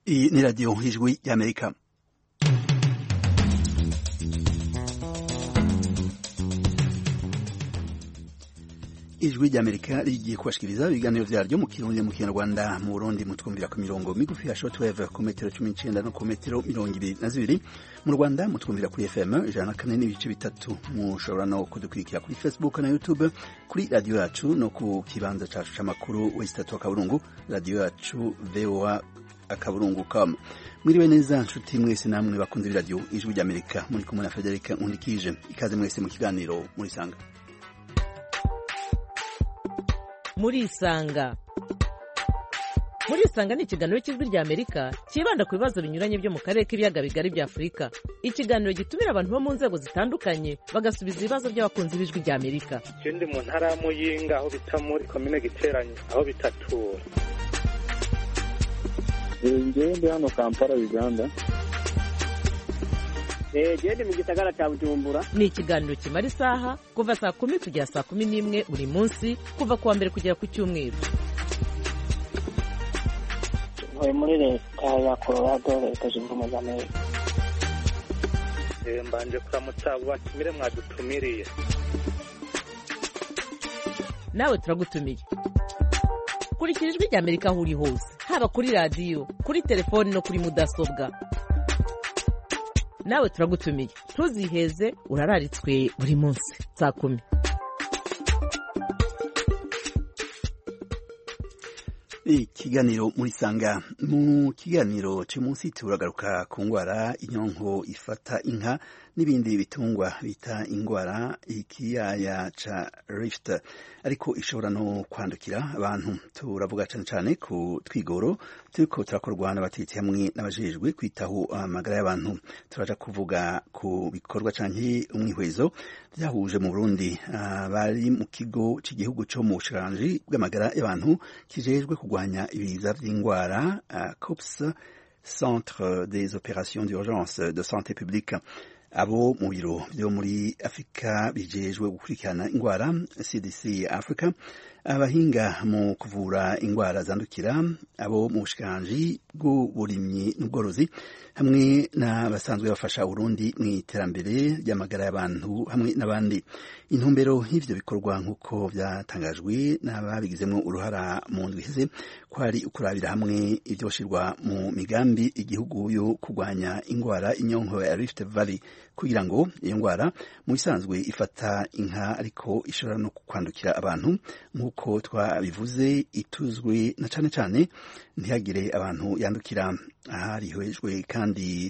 Iyi ni radiyo ijwi y'Amerika. Ijwi ry'Amerika rigiye kubashikiriza ibiganiro vyaryo mu Kirundi mu Kinyarwanda mu Burundi mutwumvira ku mirongo migufi ya shortwave ku metero 19 no ku metero 22 mu Rwanda mutwumvira kuri FM 104.3 mushobora no kudukurikira kuri Facebook na YouTube kuri radio yacu no ku kibanza cacu c'amakuru westatu akaburungu radio yacu VOA akaburungu.com. Mwiriwe neza nshuti mwese namwe bakunze radio Ijwi ry'Amerika muri kumwe na Frederic Nkundikije ikaze mwese mu kiganiro muri sanga. Murisanga ni ikiganiro cy'Ijwi ry'Amerika kibanda ku bibazo binyuranye byo mu karere k'ibiyaga bigari bya Afurika. Ikiganiro gitumira abantu bo mu nzego zitandukanye bagasubiza ibibazo by'abakunzi b'Ijwi ry'Amerika. Ikindi mu ntara ya Muyinga aho bita muri komine Giteranyi aho bitatura. Ngende hano Kampala Uganda. Gende mu gisagara cya Bujumbura. Ni ikiganiro kimara isaha kuva saa 10 kugera saa 11 buri munsi kuva kuwa mbere kugera ku cyumweru. Ntuye muri leta ya Colorado leta zunze ubumwe za Amerika. Mbanje kuramutsa abo batumire mwadutumiriye. Nawe turagutumiye. Kurikira Ijwi ry'Amerika aho uri hose haba kuri radio kuri telefone no kuri mudasobwa. Nawe turagutumiye ntuziheze urararitswe buri munsi saa 10. Ikiganiro muri sanga mu kiganiro cy'umunsi turagaruka ku ngwara inyonko ifata inka n'ibindi bitungwa bita ingwara ikiyaya ca Rift ariko ishobora no kwandukira abantu. Turavuga cyane ku twigoro turiko turakorwa n'abatetsi hamwe n'abajejwe kwitaho amagara y'abantu. Turaja kuvuga ku bikorwa canke umwihwezo byahuje mu Burundi bari mu kigo cy'igihugu cyo mu bushikiranganje bw'amagara y'abantu kijejwe kugwanya ibiza by'ingwara COPS, Centre des opérations d'urgence de santé publique. Abo mu biro byo muri Afrika bijejwe gukurikirana ingwara CDC Africa, abahinga mu kuvura ingwara zandukira, abo mu bushikiranganje bw'uburimyi n'ubworozi hamwe n'abasanzwe bafasha Burundi mu iterambere ry'amagara y'abantu hamwe n'abandi. Intumbero y'ivyo bikorwa nk'uko byatangajwe n'ababigizemo uruhara mu ndwi iheze kwari ukurabira hamwe ivyoshirwa mu migambi igihugu yo kugwanya ingwara inyonko ya Rift Valley kugira ngo iyo ngwara mu bisanzwe ifata inka ariko ishobora no kwandukira abantu nk'uko twabivuze ituzwe na cane ntihagire abantu yandukira. Harihwejwe kandi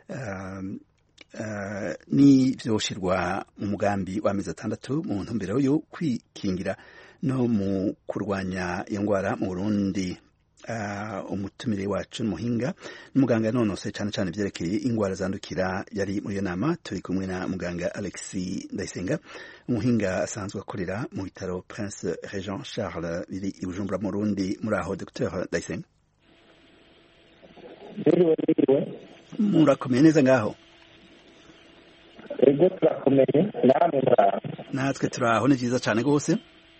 ni vyoshirwa mu mugambi w'amezi 6 mu ntumbero yo kwikingira no mu kurwanya iyo ngwara mu Burundi. Umutumire wacu muhinga n'umuganga nonose cyane byerekeye ingwara zandukira yari muri iyo nama. Turi kumwe na muganga Alexis Ndayisenga, umuhinga asanzwe akorera mu bitaro Prince Regent Charles biri i Bujumbura mu Burundi. Muri aho Dr Ndayisenga? Murakomeye neza ngaho? Ego turakomeye namwe muraho? Natwe turaho ni vyiza cyane gose.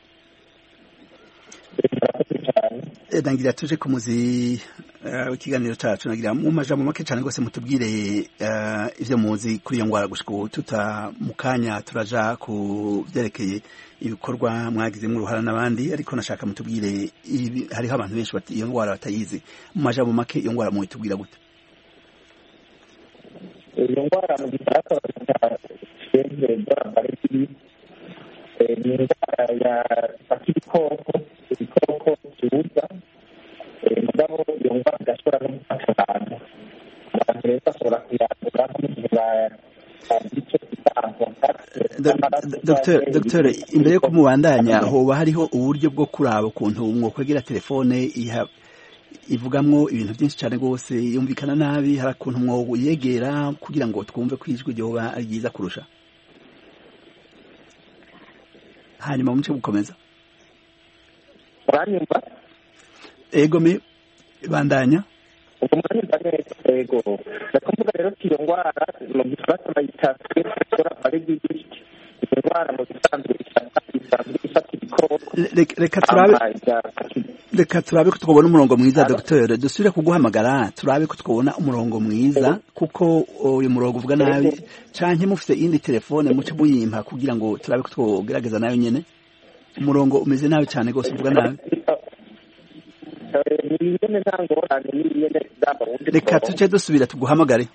Dangira tuje ku muzi ikiganiro cacu nagira mu majambo make cyane gose mutubwire ivyo muzi kuri iyo ngwara gushika tuta mukanya turaja ku byerekeye ibikorwa mwagize mu ruhara n'abandi ariko nashaka mutubwire hariho abantu benshi bati iyo ngwara batayizi. Mu majambo make iyo ngwara mu itubwira gute? Iyo ngwara mu gifaransa ni ingwara ya ibikoko kibuza mugabo iyo ngwara igashobora no gufata abantu rero bashobora kuyandura nk'igihe Dr. imbere yo kumubandanya hoba hariho uburyo bwo kuraba ukuntu mwokwegera telefone ivugamwo ibintu byinshi cyane rwose yumvikana nabi, hari ukuntu mwoyegera kugira ngo twumve ko ijwi ryoba ari ryiza kurusha, hanyuma muce gukomeza. uranyumva? Ego me bandanya. Umuranyumva neza? Ego ndakumvuga rero ko iyo ngwara mu gifaransa bayita parasitic. Iyo ngwara mu gisanzwe ifata ibikoko. reka turabe ko twabona umurongo mwiza Dr. dusubire kuguhamagara turabe ko twabona umurongo mwiza kuko uyu murongo uvuga nabi canke mufite indi telefone muce muyimpa kugira ngo turabe ko twogerageza nayo nyene umurongo umeze nabi cyane gose uvuga nabi reka tuce dusubira tuguhamagare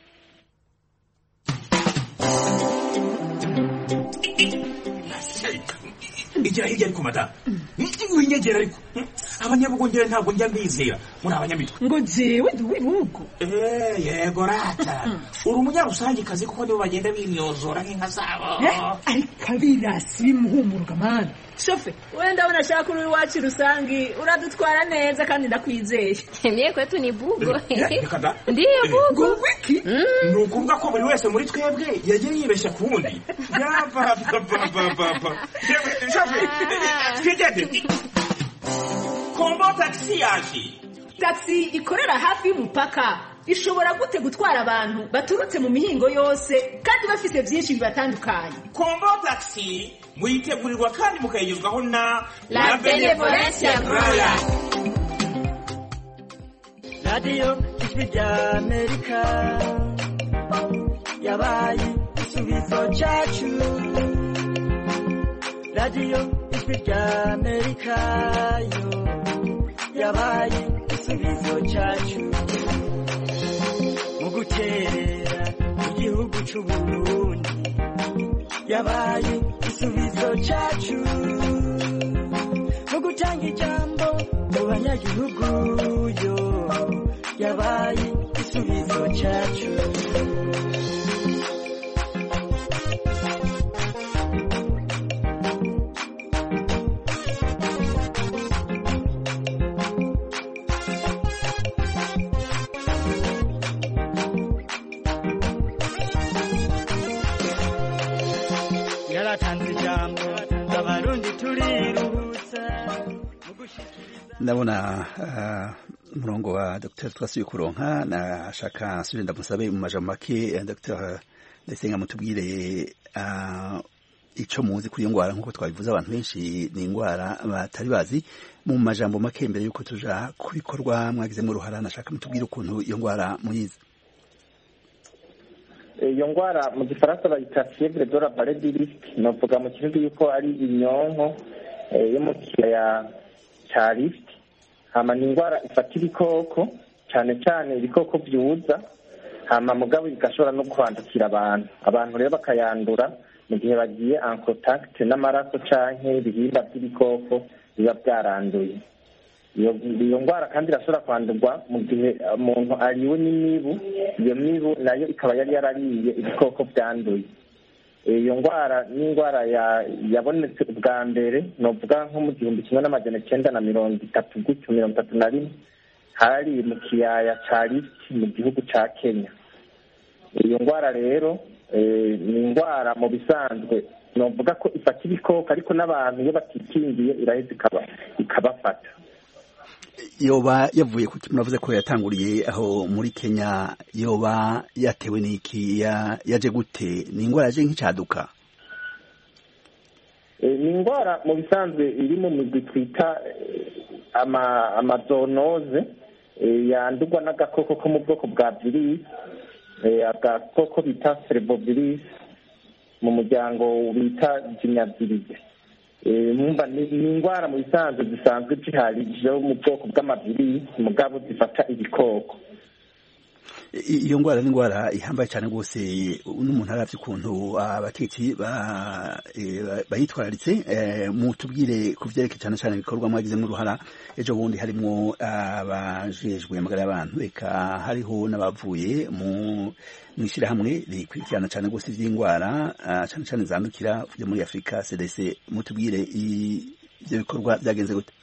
igira hirya ariko madamu winyegera ariko abanyabugongera ntabwo njya mbizera muri abanyamitwe ngo jewe ndi uw'ibihugu yego rata uri umunyarusangikazi kuko nibo bagenda bimyozora nk'inka zabo ariko abirasi bimuhumuruka mani shofe wenda ndabona ashaka uri iwacu rusangi uradutwara neza kandi ndakwizeye mie kwetu ni bugo ndiyo bugo wiki ni ukuvuga ko buri wese muri twebwe yagiye yibeshya ku wundi yapapapapapa shofe twigende kombo taxi yaje taxi ikorera hafi y'umupaka ishobora gute gutwara abantu baturutse mu mihingo yose kandi bafite byinshi bibatandukanye kombo taxi muyitegurirwa kandi mukayigezwaho na La Benevolencia Royal Radio Ijwi rya Amerika yabaye igisubizo cyacu Radio Ijwi rya Amerika yo yabaye igisubizo cyacu mu guterera igihugu cy'u Burundi yabaye igisubizo cyacu mu gutanga ijambo mu banyagihugu yo yabaye igisubizo cyacu ndabona umurongo wa Dr. twasuye kuronka nashaka nsubire ndamusabe mu majambo make Dr. Ndayisenga mutubwire ico muzi kuri iyo ngwara nkuko twabivuze abantu benshi ni ingwara batari bazi mu majambo make mbere yuko tuja kubikorwa mwagize mu ruhara nashaka mutubwire ukuntu iyo ngwara muyizi iyo ngwara mu gifaransa bayita fièvre de la vallée du Rift novuga mu kirundi yuko ari inyonko yo mu kiyaya ca Rift hama ni ingwara ifata ibikoko cyane cyane ibikoko byuza hama mugabo igashobora no kwandukira abantu rero bakayandura mu gihe bagiye en contact n'amaraso canke ibihimba by'ibikoko biba byaranduye iyo ngwara kandi irashobora kwandurwa mu gihe umuntu ariwe n'imibu iyo mibu nayo ikaba yari yarariye ibikoko byanduye iyo ngwara ni ingwara yabonetse ubwa mbere novuga nko mu 1930 gutyo 1931 hari mu kiyaya ca Rift mu gihugu ca Kenya iyo ngwara rero ni ingwara mu bisanzwe novuga ko ifata ibikoko ariko n'abantu iyo batikingiye iraheze ikabafata yoba yavuye ku muravuze ko yatanguriye aho muri Kenya yoba yatewe n'iki yaje gute ni ingwara yaje nk'icaduka ni ingwara mu bisanzwe iri mu migwi twita amazoonoze yandurwa n'agakoko ko mu bwoko bwa virus agakoko bita cerovirus mu muryango bita jinyavirize ni ingwara mu bisanzwe zisanzwe ziharije mu bwoko bw'amavirisi mugabo zifata ibikoko iyo ngwara ni ingwara ihambaye cyane rwose n'umuntu aravye ukuntu abatetsi bayitwararitse mu tubwire ku vyerekeye cyane cyane ibikorwa mwagize mu ruhara ejo bundi harimo abajejwe amagara y'abantu eka hariho n'abavuye mu ishirahamwe rikurikirana cyane rwose ivy'ingwara cyane cyane zandukira vyo muri Afrika CDC mutubwire ivyo bikorwa byagenze gute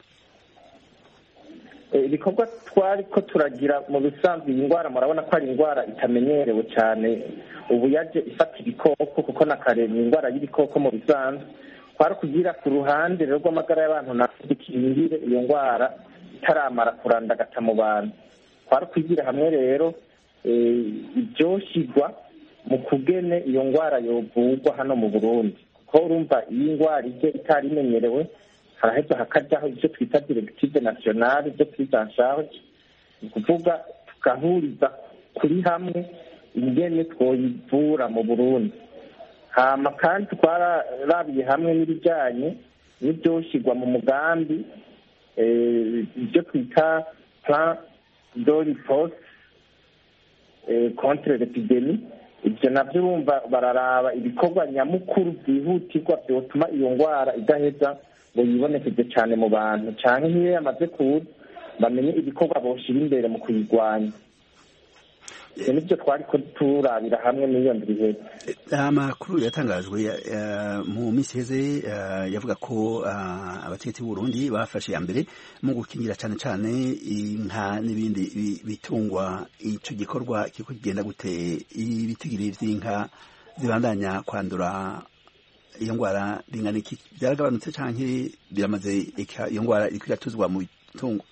ibikorwa twari ko turagira mu bisanzwe iyi ngwara murabona ko ari ingwara itamenyerewe cyane ubu yaje ifata ibikoko kuko na kare ni ingwara y'ibikoko mu bisanzwe twari kugira ku ruhande rero rw'amagara y'abantu na dukingire iyo ngwara itaramara kurandagata mu bantu twari kugira hamwe rero ibyoshigwa mu kugene iyo ngwara yovugwa hano mu Burundi kuko urumva iyi ngwara ije itari imenyerewe haraheza hakajyaho ibyo twita directive nationale byo prise en charge, ni ukuvuga tugahuriza kuri hamwe ingene twoyivura mu Burundi. Hama kandi twarabiye hamwe n'ibijyanye n'ibyoshyirwa mu mugambi ibyo twita plan de riposte contre l'épidémie. Ibyo nabyo bumva bararaba ibikorwa nyamukuru byihutirwa byotuma iyo ndwara idaheza ngo yibonekeze cyane mu bantu, cyane nk'iyo yamaze kuza bamenye ibikorwa boshyira imbere mu kuyirwanya. Ibyo nibyo twari ko turabira hamwe n'iyo ndwi. Amakuru yatangajwe mu minsi iheze yavuga ko abategetsi b'Uburundi bafashe ya mbere mu gukingira cyane cyane inka n'ibindi bitungwa. Icyo gikorwa kiko kigenda gute? Ibitigiri vy'inka zibandanya kwandura iyo ndwara bingana iki? Byaragabanutse canke biramaze iyo ndwara iriko iratuzwa mu bitungwa?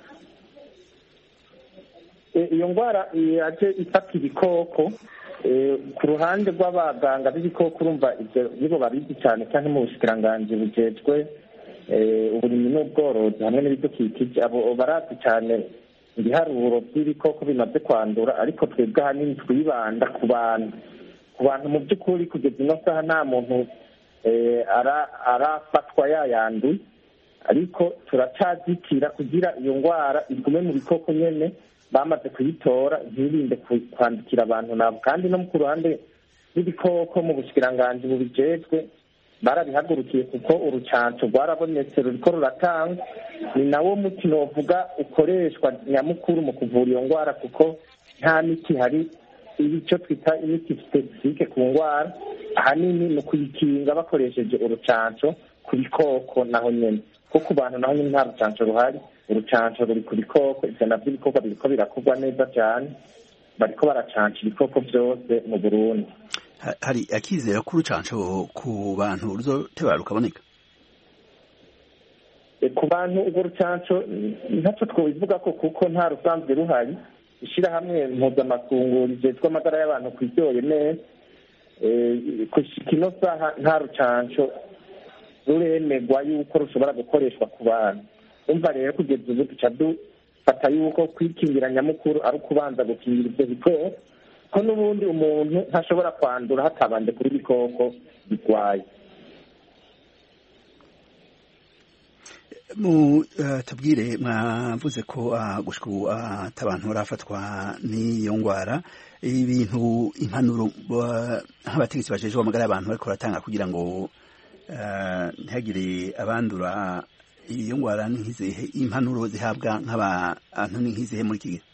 Iyo ndwara yaje ifata ibikoko. Ku ruhande rw'abaganga b'ibikoko urumva ibyo nibo babizi cyane cyane mu bushikiranganji bujejwe uburimyi n'ubworozi hamwe n'ibidukikije, abo barazi cyane ibiharuro by'ibikoko bimaze kwandura, ariko twebwe ahanini twibanda ku bantu mu by'ukuri kugeza ino saha nta muntu arafatwa yayanduye, ariko turacazitira kugira iyo ndwara igume mu bikoko nyene bamaze kuyitora ntirinde kwandikira abantu nabo. Kandi no ku ruhande rw'ibikoko mu bushikiranganji bubijejwe barabihagurukiye kuko urucanco rwarabonetse ruriko ruratangwa. Ni nawo muti novuga ukoreshwa nyamukuru mu kuvura iyo ndwara, kuko nta miti hari icyo twita imiti spesifike ku ndwara. Ahanini ni ukuyikinga bakoresheje urucanco ku bikoko naho nyene, kuko ku bantu naho nyene nta rucanco ruhari. Urucanco ruri ku bikoko, ivyo navyo ibikorwa biriko birakorwa neza cyane, bariko baracanca ibikoko byose mu Burundi. Hari akizera ko urucanco ku bantu ruzoteba rukaboneka? Ku bantu urwo rucanco ntacyo twobivuga ko kuko nta rusanzwe ruhari. Ishirahamwe mpuzamakungu rijejwe amagara y'abantu kw'iryoye neza kushika ino saha nta rucanco ruremegwa yuko rushobora gukoreshwa ku bantu. Umva rero kugeza ubu duca dufata yuko kwikingira nyamukuru ari ukubanza gukingira ibyo bikoko, ko n'ubundi umuntu ntashobora kwandura hatabanje kuri ibikoko birwaye. Tubwire, mwavuze ko gushika ubu atabantu barafatwa n'iyo ndwara. Ibintu impanuro nk'abategetsi bajejwe amagara y'abantu bariko baratanga kugira ngo ntihagire abandura iyo ndwara n'izihe impanuro zihabwa nk'abantu n'izihe muri iki gihe?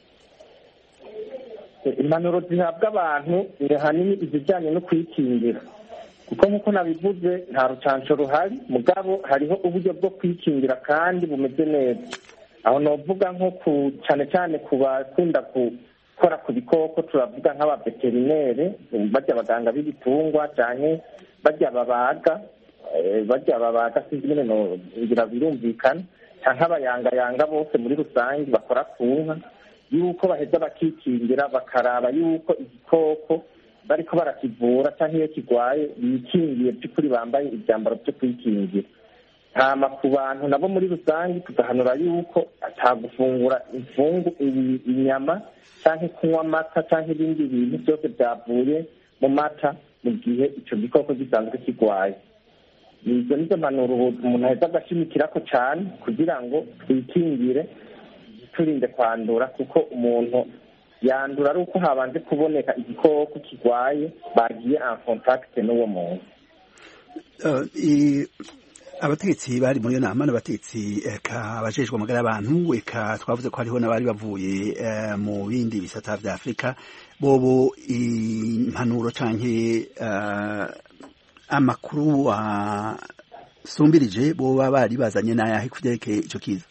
Impanuro zihabwa abantu ni ahanini izijyanye no kwikingira, kuko nk'uko nabivuze nta rucanco ruhari, mugabo hariho uburyo bwo kwikingira kandi bumeze neza. Aho novuga nko cyane cyane ku bakunda gukora ku bikoko, turavuga nk'abaveterinere, barya abaganga b'ibitungwa cyane barya babaga sinzi nyine ngira birumvikana, cyangwa abayangayanga bose muri rusange bakora ku nka, yuko baheza bakikingira bakaraba yuko igikoko bariko barakivura cyangwa iyo kirwaye bikingiye by'ukuri, bambaye ibyambaro byo kwikingira. Hama ku bantu nabo muri rusange tugahanura yuko atagufungura inyama cyangwa kunywa amata cyangwa ibindi bintu byose byavuye mu mata mu gihe icyo gikoko gisanzwe kirwaye. Izo nizo mpanuro umuntu aheza agashimikirako cyane kugira ngo twikingire turinde kwandura, kuko umuntu yandura ari uko habanje kuboneka igikoko kirwaye bagiye en contact n'uwo muntu. Abategetsi bari muri iyo nama n'abategetsi abajejwe amagara y'abantu, eka twavuze ko hariho n'abari bavuye mu bindi bisata vya Afrika. Bobo impanuro canke amakuru asumbirije boba bari bazanye n'ayahe kuvyerekeye ico kiza?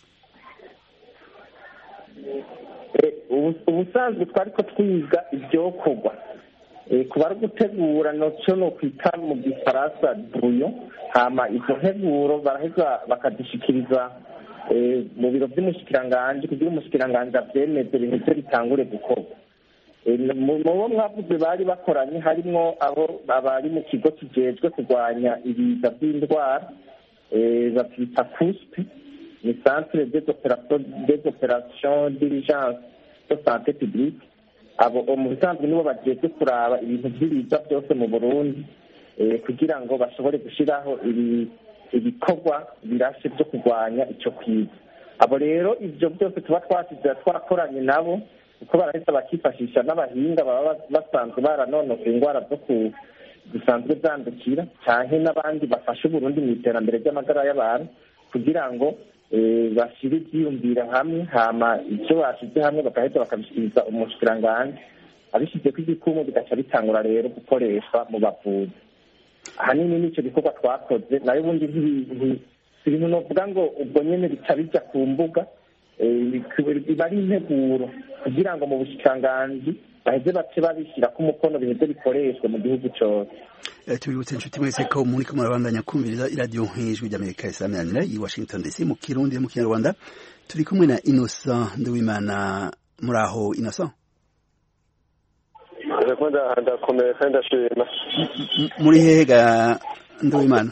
Ubusanzwe twariko twiga ivyokorwa kuba ari gutegura noco no kwita mu gifaransa brouillon. Hama izo nteguro baraheza bakadishikiriza mu biro vy'umushikiranganji kugira umushikiranganji avyemeze ibintu vyo bitangure gukorwa. Mu bo mwavuze bari bakoranye harimwo abo abari mu kigo kijejwe kurwanya ibiza vy'indwara, babyita CUSP, ni centre des opérations d'urgence de santé publique. Abo mu bisanzwe nibo bagiye kuraba ibintu by'ibiza byose mu Burundi kugira ngo bashobore gushyiraho ibikorwa birashe byo kurwanya icyo kwiza. Abo rero ibyo byose tuba twakoranye nabo kuko barahita bakifashisha n'abahinga baba basanzwe baranonosoye indwara zo zisanzwe zandukira cyane n'abandi bafasha Burundi mu iterambere ry'amagara y'abantu kugira ngo bashyire ibyiyumvira hamwe hama ibyo bashyize hamwe bagahita bakabishyikiriza umushikiranganji abishyize ku igikumu bigaca bitangura rero gukoreshwa mu bavuzi. Ahanini n'icyo gikorwa twakoze nayo ubundi ibintu novuga ngo ubwo nyene bica bijya ku mbuga biba ari integuro kugira ngo mu bushikiranganji baheze bace babishyira ku mukono biheze bikoreshwe mu gihugu cyose. Tubibutse inshuti mwese ko muri ko murabandanya kumviriza iradiyo nk'ijwi ry'Amerika isamanira i Washington DC mu Kirundi mu Kinyarwanda. Turi kumwe na Innocent Nduwimana. Muri aho Innocent? Ndakomeye kandi ndashima. Muri hehe ga Nduwimana?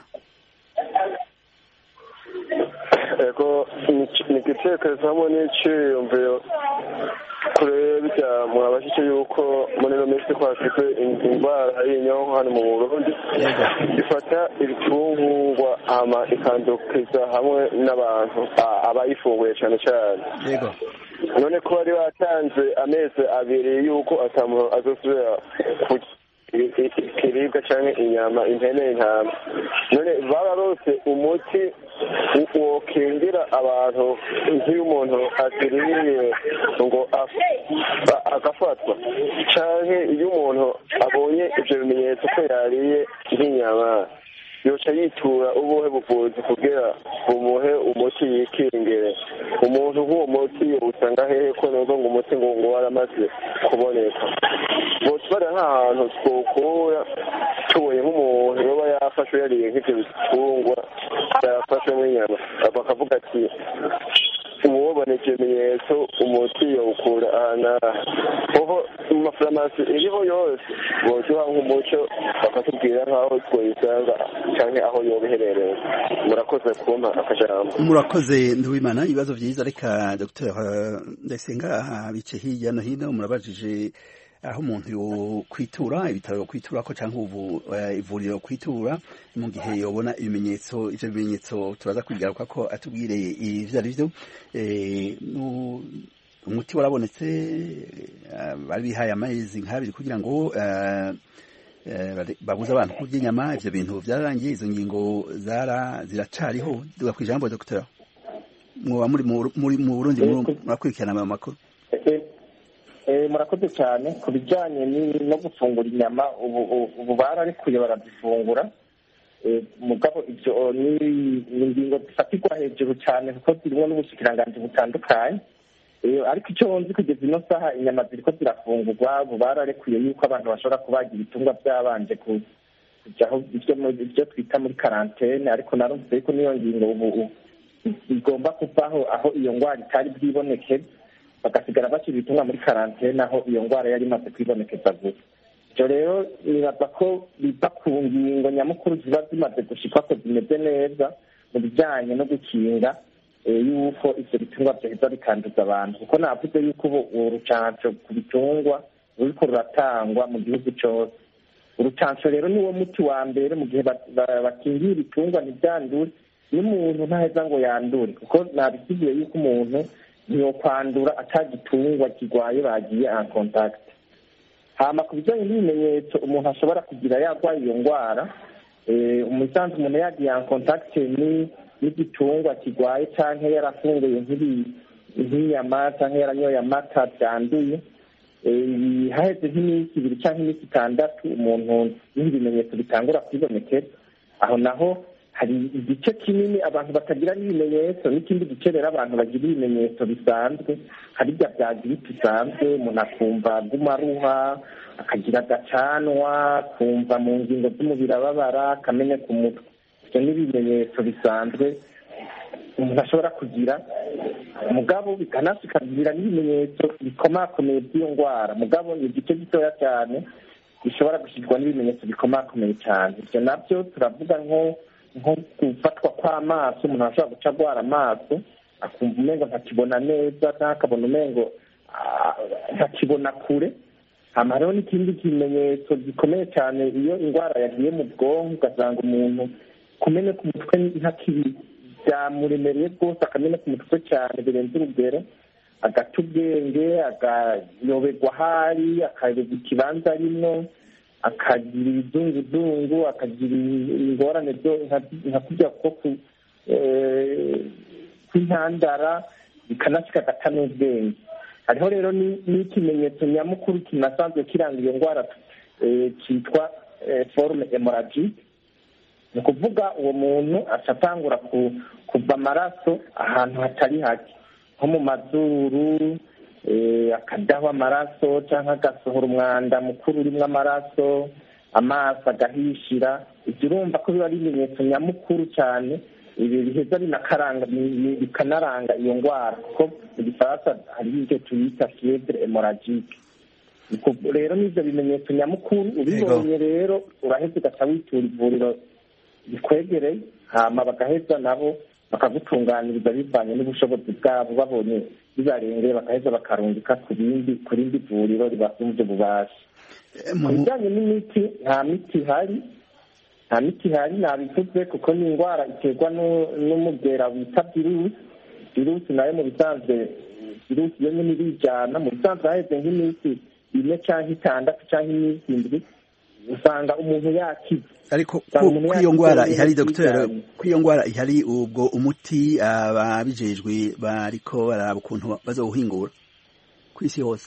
Ego ni igitekerezo hamwe n'iciyumviro kure bijya mwabashyize yuko muri ino minsi twafite indwara y'inyonko hano mu Burundi ifata ibitungwa hama ikandukiza hamwe n'abantu abayifunguye cyane cyane. None ko bari batanze amezi abiri yuko atamuntu azosubira ikiribwa cyangwa inyama impene intama, none bararose umuti wokingira abantu nk'iyo umuntu aziriye ngo agafatwa cyangwa iyo umuntu abonye ibyo bimenyetso ko yariye nk'inyama yoca yitura ubuhe buvuzi kugira bumuhe umuti yikingire. Umuntu nk'uwo muti usanga hehe ko nubwo ngo umuti ngo waramaze kuboneka botubara nk'ahantu twokura tubonye nk'umuntu yoba yafashwe yariye nk'ibyo bitungwa yafashwe nk'inyama bakavuga ati uwobona ikimenyetso umuti yawukura aho mu mafarumasi iriho yose boduha nk'umuco bakatubwira nk'aho twoyisanga cyane aho yoba iherereye. Murakoze kumpa akajambo. Murakoze Nduwimana, ibibazo byiza. Reka Dr. Ndayisenga bice hirya no hino murabajije aho umuntu yo kwitura ibitaro yo kwitura ko cyangwa ivuriro kwitura mu gihe yobona ibimenyetso. Ivyo bimenyetso turaza kwigaruka ko atubwire ivyo ari byo. Umuti warabonetse, bari bihaye amezi nk'abiri kugira ngo babuze abantu kurya inyama. Ivyo bintu byararangiye, izo ngingo ziracariho. Duga kwijambo Dr. Mwoba muri mu Burundi murakurikirana aya makuru. Murakoze cyane ku bijyanye no gufungura inyama. Ubu bararekuye barazifungura, mugabo ibyo ni ingingo zifatirwa hejuru cyane kuko zirimo n'ubushikiranganji butandukanye. Ariko icyo nzi kugeza ino saha inyama ziriko zirafungurwa. Ubu bararekuye yuko abantu bashobora kubagira ibitungwa byabanje kujyaho ibyo twita muri karantene, ariko narumvise yuko niyo ngingo ubu igomba kuvaho aho iyo ndwara itari bwibonekeze, bagasigara bashyira ibitungwa muri karantene aho iyo ndwara yari imaze kwibonekeza gusa. Ibyo rero nibaza ko biva ku ngingo nyamukuru ziba zimaze gushikwa ko zimeze neza mu bijyanye no gukinga yuko ivyo bitungwa byaheza bikanduza abantu, kuko navuze yuko urucanco ku bitungwa ruriko ruratangwa mu gihugu cyose. Urucanco rero niwo muti wa mbere mu gihe bakingira ibitungwa ntibyandure, n'umuntu ntaheza ngo yandure, kuko nabisigiye yuko umuntu ntiyokwandura atagitungwa kirwaye bagiye en contact. Hama ku bijyanye n'ibimenyetso umuntu ashobora kugira yarwaye iyo ndwara, umusanzu umuntu yagiye en contact n'igitungwa kirwaye cyangwa yarafunguye nk'inyama cyangwa yaranyoye amata byanduye, haheze nk'iminsi ibiri cyangwa iminsi itandatu umuntu n'ibimenyetso bitangura kwibonekera, aho naho hari igice kinini abantu batagira n'ibimenyetso, n'ikindi gice rero abantu bagira ibimenyetso bisanzwe, hari bya bya gripe isanzwe, umuntu akumva aguma aruha, akagira agacanwa, kumva mu ngingo z'umubiri ababara, akamenya ku mutwe. Ibyo ni ibimenyetso bisanzwe umuntu ashobora kugira, mugabo bikanashikagira n'ibimenyetso bikomakomeye by'iyo ndwara, mugabo ni igice gitoya cyane bishobora gushyirwa n'ibimenyetso bikomakomeye cyane. Ibyo nabyo turavuga nko nko gufatwa kw'amaso, umuntu ashobora guca agwara amaso akumva umengo ntakibona neza cyangwa akabona umengo ntakibona kure. hama hariho n'ikindi kimenyetso gikomeye cyane iyo indwara yagiye mu bwonko, ugasanga umuntu kumene ku mutwe ntakibi byamuremereye rwose, akamena ku mutwe cyane birenze urugero, agata ubwenge, agayoberwa ahari, akayoberwa ikibanza arimo, akagira ibizunguzungu, akagira ingorane nka kurya kw'intandara, bikanashyika agata n'ubwenge. hariho rero n'ikimenyetso nyamukuru kinasanzwe kiranga iyo ndwara cyitwa forume hemorrhagique. ni ukuvuga uwo muntu atangura kuva amaraso ahantu hatari hake, nko mu mazuru, akadaho amaraso cyangwa agasohora umwanda mukuru urimo amaraso, amaso agahishira. ibyo urumva ko biba ari ibimenyetso nyamukuru cyane, ibi biheza bikanaranga iyo ndwara, kuko mu gifaransa hariho ibyo tuyita fievre hemorrhagique. rero n'ibyo bimenyetso nyamukuru ubibonye rero uraheza ugaca witura ivuriro bikwegereye, hama bagaheza nabo bakagutunganiriza bivanye n'ubushobozi bwabo, babonye bibarengeye bagaheza bakarungika ku rindi vuriro ribasumvye ububasha. Ku bijyanye n'imiti, nta miti ihari nabivuze, kuko ni indwara iterwa n'umugera wita virusi nayo mu bisanzwe virusi yo nyine irijana. mu bisanzwe haheze nk'iminsi 4 cyangwa 6 cyangwa iminsi 7 usanga umuntu yakize. ariko kw'iyo ndwara ihari dogiteri, kw'iyo ndwara ihari, ubwo umuti ababijejwe bariko baraba ukuntu bazawuhingura kw'isi hose?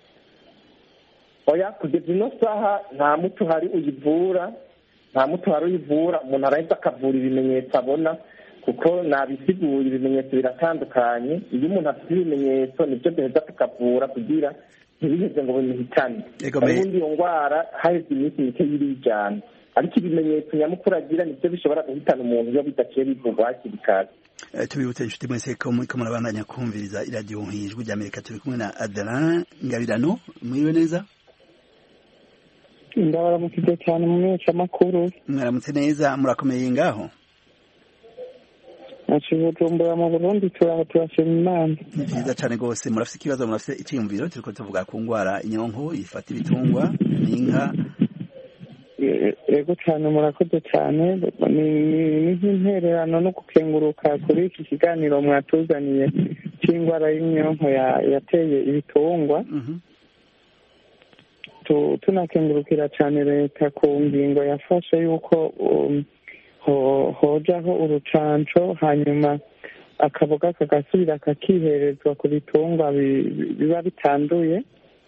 oya, kugeza ino saha nta muti uhari uyivura, umuntu arahita akavura ibimenyetso abona, kuko nabisiguye ibimenyetso biratandukanye. iyo umuntu afite ibimenyetso nibyo duheza tukavura kugira ntibiheze ngo bimuhitane. ubundi iyo ndwara haheze iminsi mike y'irijana, ariko ibimenyetso nyamukuru agira nibyo bishobora guhitana umuntu iyo bidaciye bivugwa hakiri kare. tubibutse inshuti mwese ko muriko murabandanya kumviriza iradiyo Ijwi ry'Amerika. turi kumwe na Adeline Ngabirano. mwiriwe neza? ndabaramukije cyane mu menyeshamakuru. mwaramutse neza, murakomeye ngaho? Bujumbura mu Burundi turashima Imana. ni byiza cyane rwose. murafite ikibazo, murafite icyiyumviro? turiko tuvuga ku ndwara inyonko ifata ibitungwa n'inka. yego cyane, murakoze cyane. ni nk'intererano no gukenguruka kuri iki kiganiro mwatuzaniye cy'indwara y'inyonko yateye ibitungwa. tunakengurukira cyane leta ku ngingo yafashe yuko hojaho urucanco, hanyuma akaboga kagasubira kakiherezwa ku bitungwa biba bitanduye.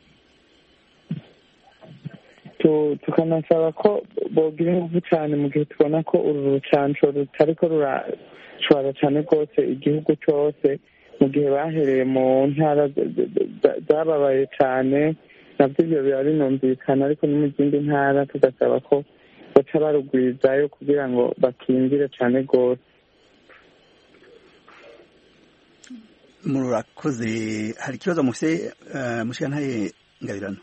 tukanasaba ko bogira ingufu cyane mu gihe tubona ko uru rucanco rutariko rurashobora cyane rwose igihugu cyose, mu gihe bahereye mu ntara zababaye cyane, nabyo ibyo biba binumvikana, ariko no mu zindi ntara tugasaba ko baca barugwizayo kugira ngo bakingire cyane rwose. murakoze. hari ikibazo mufite mushikantaye Ngabirano?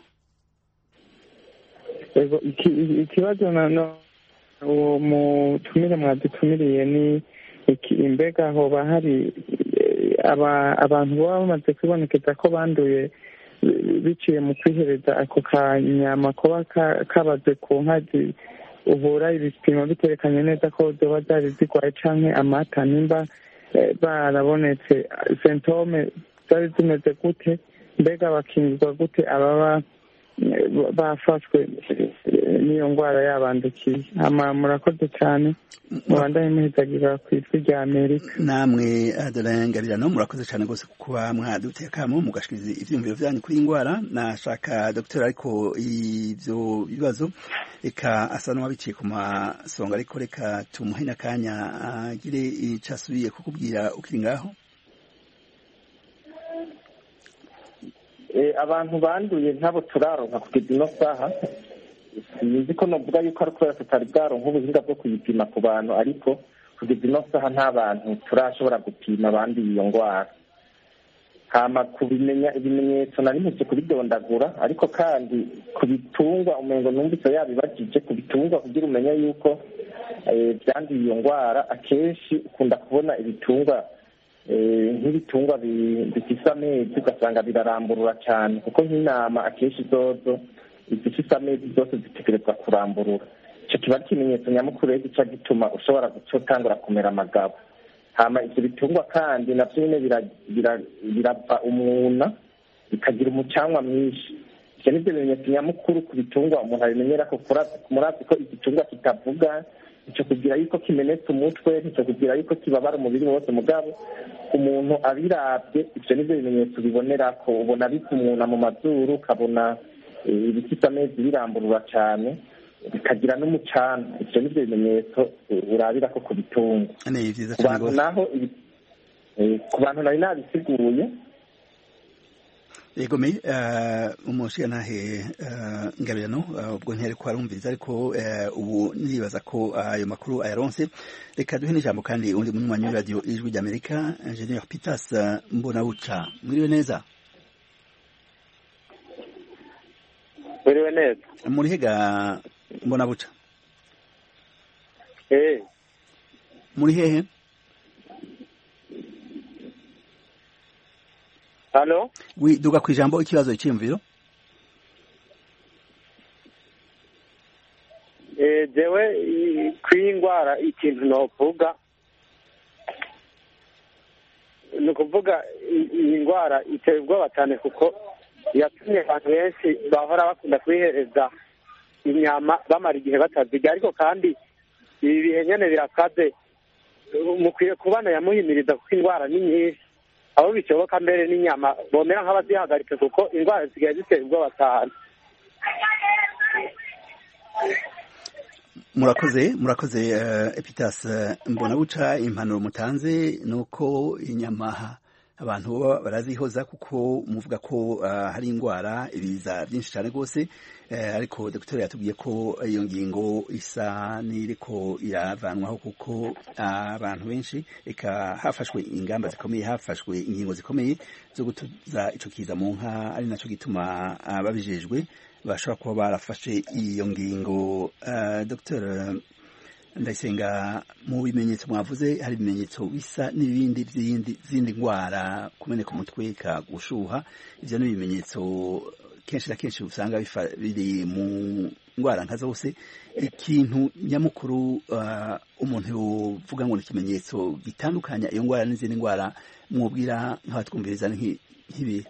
ikibazo uwo mutumire mwadutumiriye ni imbega hoba hari abantu baba bamaze kwibonekeza ko banduye biciye mu kwihereza ako kanyama kuba kabaze ku nka ubura ibipimo biterekanye neza ko zoba zari zigwaye canke amata, nimba barabonetse symptome zari zimeze gute, mbega bakingirwa gute ababa bafashwe n'iyo ndwara yabandukiye? murakoze cyane, mubandanye muhizagira ku Ijwi ry'Amerika. namwe Adeline Ngabirano, murakoze cyane rwose kuba mwaduteye akamo mugashikiriza ivyiyumviro vyanyu kuri iyi ndwara. nashaka dogiteri, ariko ivyo bibazo reka asa n'uwabiciye ku masonga, ariko reka tumuhe n'akanya agire ico asubiye kukubwira ukiri ngaho. abantu banduye ntabo turaronka kugeza ino saha. sinzi ko novuga yuko ari kubera tutari bwaronka ubuhinga bwo kuyipima ku bantu, ariko kugeza ino saha nta bantu turashobora gupima abanduye iyo ndwara. hama kubimenya ibimenyetso nari mpeze kubidondagura, ariko kandi ku bitungwa umengo numvise yabibajije ku bitungwa kugira umenye yuko byanduye iyo ndwara akenshi ukunda kubona ibitungwa nk'ibitungwa bifise amezi ugasanga biraramburura cyane kuko nk'intama akenshi zozo izifise amezi zose zitegerezwa kuramburura. icyo kiba ari ikimenyetso nyamukuru rero gica gituma ushobora gutangura kumera amagabo. hama ivyo bitungwa kandi navyo nyene birava umwuna bikagira umucanwa mwinshi. ivyo nivyo bimenyetso nyamukuru ku bitungwa umuntu abimenyera ko murazi ko igitungwa kitavuga, nico kugira yuko kimenetse umutwe, nico kugira yuko kibabara umubiri wose, mugabo umuntu abiravye ivyo nivyo bimenyetso bibonerako. ubona bikumuna mu mazuru, ukabona ibifise amezi biramburura cane, bikagira n'umucana. ivyo nivyo bimenyetso urabirako ku bitungwa. Ku bantu naho ku bantu nari nabisiguye. Yego me umushigantahe Ngabirano ubwo ntiyari ko arumviriza, ariko ubu nibaza ko ayo makuru ayaronse. Reka duhe n'ijambo kandi undi munywanyi wa radio Ijwi ry'Amerika, Engineer Pitas Mbonabuca. Mwiriwe neza? Mwiriwe neza. Muri hega Mbonabuca? Muri hehe? Halo? Oui, duga kwijambo ikibazo cy'imviro. Jewe kwingwara ikintu novuga nukuvuga iyi ndwara iteye ubwoba cyane kuko yatumye abantu benshi bahora bakunda kwihereza inyama bamara igihe batazirya, ariko kandi ibi bihe nyene birakaze. Mukwiye kubana yamuhimiriza kuko indwara ni nyinshi, aho bishoboka mbere n'inyama bomera nk'abazihagarika kuko indwara zisigaye ziteye ubwoba cyane. murakoze Epitas Mbonabuca. impanuro mutanze nuko inyama abantu barazihoza kuko muvuga ko hari indwara ibiza byinshi cyane rwose, ariko dogiteri yatubwiye ko iyo ngingo isa n'iriko iravanwaho kuko abantu benshi eka hafashwe ingamba zikomeye, hafashwe ingingo zikomeye zo gutuza ico kiza mu nka, ari naco gituma babijejwe bashobora kuba barafashe iyo ngingo. Dr Ndayisenga, mu bimenyetso mwavuze hari ibimenyetso bisa n'ibindi zindi ndwara, kumeneka umutwe, gushuha. ivyo ni ibimenyetso kenshi na kenshi usanga biri mu ndwara nka zose. ikintu nyamukuru umuntu yovuga ngo ni ikimenyetso gitandukanya iyo ndwara n'izindi ndwara mwubwira nk'abatwumviriza nk'ibi?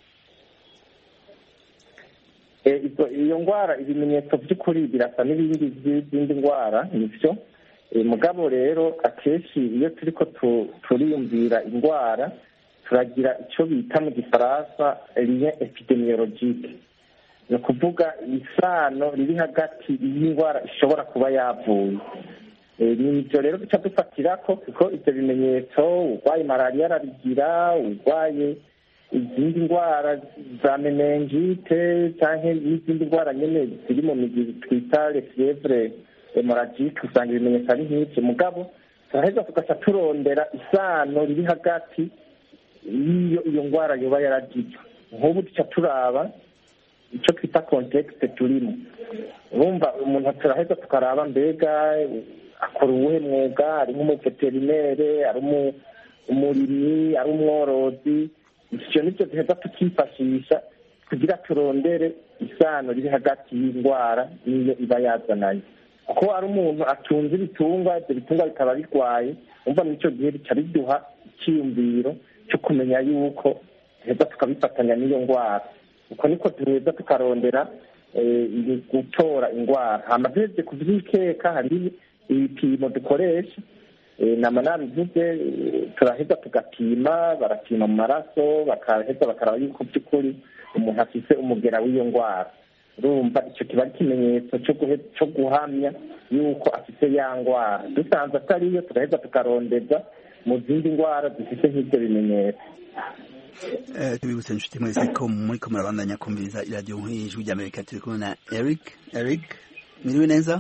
iyo ndwara ibimenyetso by'ukuri birasa n'ibindi by'izindi ndwara nivyo. mugabo rero akenshi iyo turiko turiyumvira indwara turagira icyo bita mu gifaransa lien epidemiologique, ni ukuvuga isano riri hagati y'indwara ishobora kuba yavuye. ni ibyo rero duca dufatirako, kuko ibyo bimenyetso urwaye malariya arabigira, urwaye izindi ndwara za meningite canke n'izindi ndwara nyene ziri mu migi twita les fièvres hémorragiques, usanga ibimenyetso ari nk'ivyo. mugabo turaheza tugaca turondera isano riri hagati iyo ndwara yoba yaragize. nk'ubu duca turaba ico twita contexte turimo. urumva umuntu turaheza tukaraba mbega akora uwuhe mwuga, ari nk'umuveterinere, ari umurimyi, ari umworozi. ivyo nivyo duheza tukifashisha kugira turondere isano riri hagati y'indwara n'iyo iba yazananye. kuko ari umuntu atunze ibitungwa, ivyo bitungwa bikaba birwaye, umva n'ico gihe bica biduha icyiyumviro cyo kumenya yuko duheza tukabifatanya n'iyo ndwara. uko niko duheza tukarondera gutora indwara. hama duheze kuvyikeka hari ibipimo dukoresha, nama nabivuze, turaheza tugapima, barapima mu maraso, bakaheza bakaraba yuko by'ukuri umuntu afise umugera w'iyo ndwara. urumva icyo kiba ari ikimenyetso cyo guhamya yuko afise ya ndwara. dusanze atariyo turaheza tukarondeza mu zindi ndwara zifise nk'ibyo bimenyetso. tubibutse inshuti mwese ko muriko murabandanya kumviriza iradiyo nk'Ijwi ry'Amerika. turi kumwe na Eric. mwiriwe neza?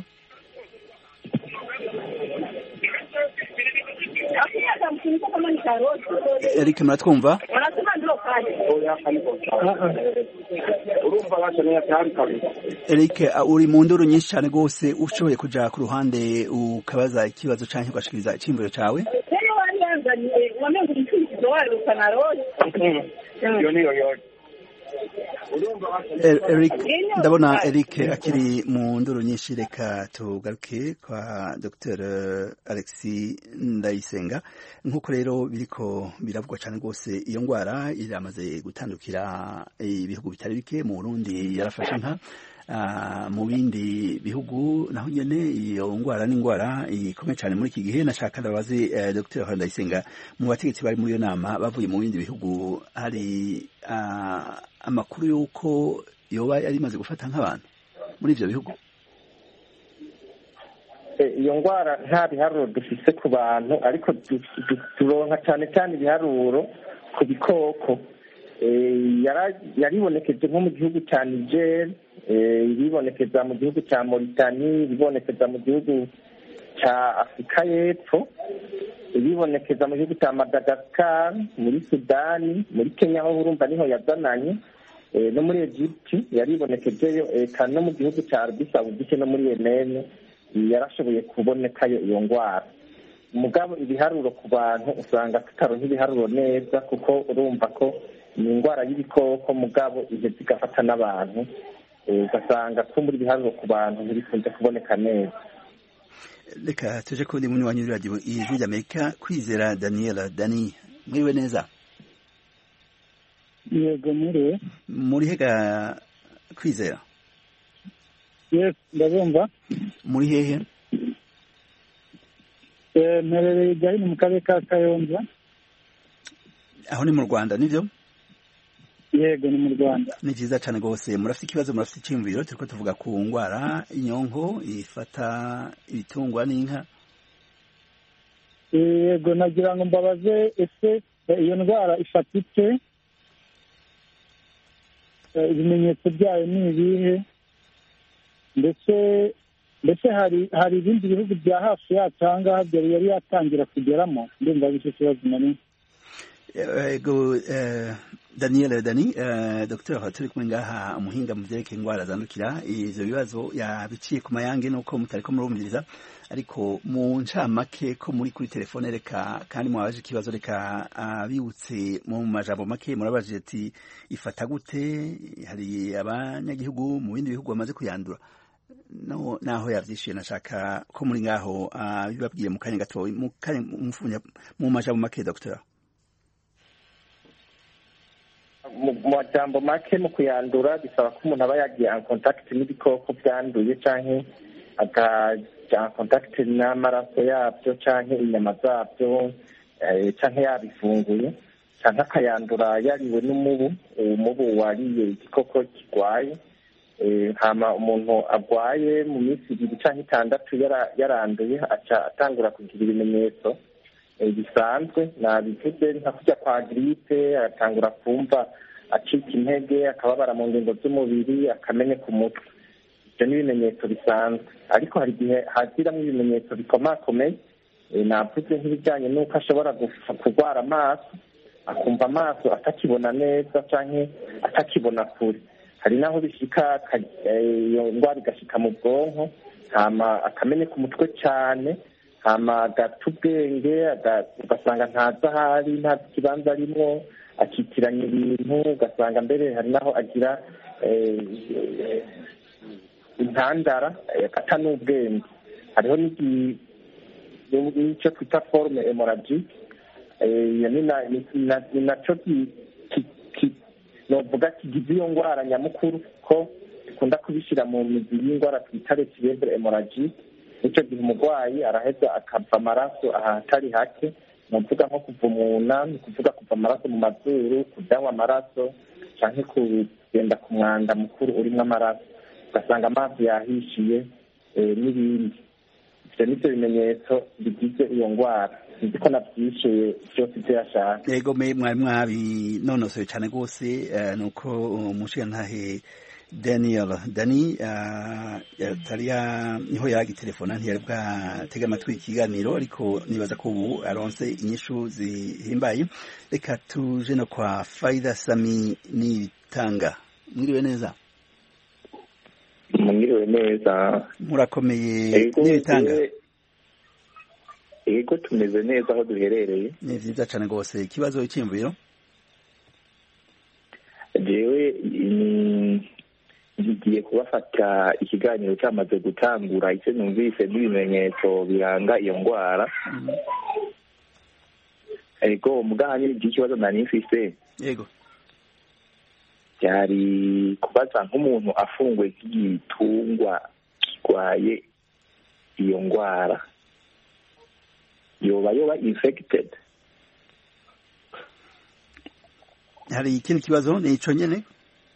Eric, mnatwumva? urumva bakeneye cyane kabisa. Eric uri mu nduru nyinshi cyane rwose ushoboye kuja ku ruhande ukabaza ikibazo canke ugashikiriza iciyumviro cawe. Eric ndabona Eric akiri mu nduru nyinshi, reka tugaruke kwa Dr Alexis Ndayisenga. Nk'uko rero biriko biravugwa cyane rwose iyo ngwara iramaze gutandukira ibihugu bitari bike. Mu Burundi yarafashe nka mu bindi bihugu naho nyene iyo ngwara ni ngwara ikomeye cyane muri iki gihe. Nashaka ndabaze Dr Ndayisenga, mu bategetsi bari muri iyo nama bavuye mu bindi bihugu, hari amakuru y'uko yoba yari imaze gufata nk'abantu muri ivyo bihugu? Iyo ngwara nta biharuro dufise ku bantu, ariko turonka cyane cyane ibiharuro ku bikoko. Yaribonekeje nko mu gihugu cya Niger, iribonekeza mu gihugu cya Mauritanie, iribonekeza mu gihugu cya Afurika y'Epfo, iribonekeza mu gihugu cya Madagascar, muri Sudani, muri Kenya aho urumva niho yazananye, no muri Egypt yaribonekejeyo, eka no mu gihugu cya Arabie Saoudite no muri Yemen yarashoboye kubonekayo iyo ngwara. Mugabo ibiharuro ku bantu usanga tutaronka ibiharuro neza, kuko urumva ko ni ingwara y'ibikoko mugabo iheze igafata n'abantu, ugasanga ko muri ibiharuro ku bantu ntibikunze kuboneka neza. Reka tuje kundi muni wanyu radio Ijwi ry'Amerika. Kwizera Daniela, Dani mwiriwe neza? Yego mwiriwe. Muri hega Kwizera? Yes, ndabumva. Muri hehe? Mperereye Gahini mu karere ka Kayonza. Aho ni mu Rwanda nivyo? Yego ni mu Rwanda. Ni vyiza cyane gose. Murafite ikibazo, murafite iciyumviro? Turiko tuvuga ku ngwara inyonko ifata ibitungwa n'inka. Yego nagira ngo mbabaze, ese iyo ndwara ifata ite? Ibimenyetso byayo ni ibihe? Ndetse hari ibindi bihugu bya hafi yacu aha ngaha yari yatangira kugeramo? Ndumva ari cyo kibazo nari. Ego Daniel Dani, Dr. turi kumwe ngaha umuhinga mu vyerekeye ingwara zandukira. Ivyo bibazo yabiciye ku mayange nuko mutariko murumviriza, ariko mu ncamake ko muri kuri telefone, reka kandi mwabaje ikibazo, reka bibutse mu majambo make. Murabaje ati ifata gute, hari abanyagihugu mu bindi bihugu bamaze kuyandura, naho yavyishuye. Nashaka ko muri ngaho bibabwiye mu kanya gato, mu majambo make Dr. Mu majambo make, mu kuyandura bisaba ko umuntu aba yagiye en contact n'ibikoko byanduye, canke akaja en contact n'amaraso yabyo canke inyama zabyo, canke yabifunguye, canke akayandura yariwe n'umubu wariye igikoko kirwaye. Hama umuntu agwaye mu minsi 2 canke 6 yaranduye aca atangura kugira ibimenyetso bisanzwe. Nabivuze nka kujya kwa gripe, atangura kumva acika intege, akababara mu ngingo z'umubiri, akamenya ku mutwe. Ibyo ni ibimenyetso bisanzwe, ariko hari igihe haziramo ibimenyetso bikomakomeye. Navuze nk'ibijyanye n'uko ashobora kurwara amaso, akumva amaso atakibona neza canke atakibona kure. Hari naho bishika iyo ndwara igashika mu bwonko, hama akamenya ku mutwe cyane, hama agata ubwenge, ugasanga ntazi ahari, ntazi ikibanza arimwo, akitiranya ibintu, ugasanga mbere hari naho agira intandara, agata n'ubwenge. Hariho n'icyo twita forme hemorrhagique, ni naco novuga kigize iyo ngwara nyamukuru, ko dukunda kubishyira mu mizi y'ingwara twita fièvre hemorrhagique. Nicyo gihe umurwayi araheza akava amaraso ahatari hake, novuga nko kuva umuna, ni kuvuga kuva amaraso mu mazuru, kudanywa amaraso, canke kugenda ku mwanda mukuru urimo amaraso, ugasanga amazi yahishiye n'ibindi. Ivyo nivyo bimenyetso bigize iyo ngwara. Nzi ko navyishuye vyose ivyo yashaka. Yego mwari mwabinonosoye cane rwose. Nuko umushigantahe Dani niho yagitelefona ntiyari bwatega amatwi ikiganiro ariko nibaza ko ubu aronse inyishu zihimbaye. Reka tuje no kwa Faida Sami Nitanga. Mwiriwe neza? Mwiriwe neza. Murakomeye Nitanga? Ego tumeze neza aho duherereye. Ni vyiza cane gose. Ikibazo cy'imviro? Jewe ngiye kubafata ikiganiro cyamaze gutangura icyo numvise n'ibimenyetso biranga iyo ndwara. Ego muganye ikibazo nari mfise. Yego. Byari kubaza nk'umuntu afungwe nk'igitungwa kirwaye iyo ndwara yoba infected. Hari ikindi kibazo ni ico nyene?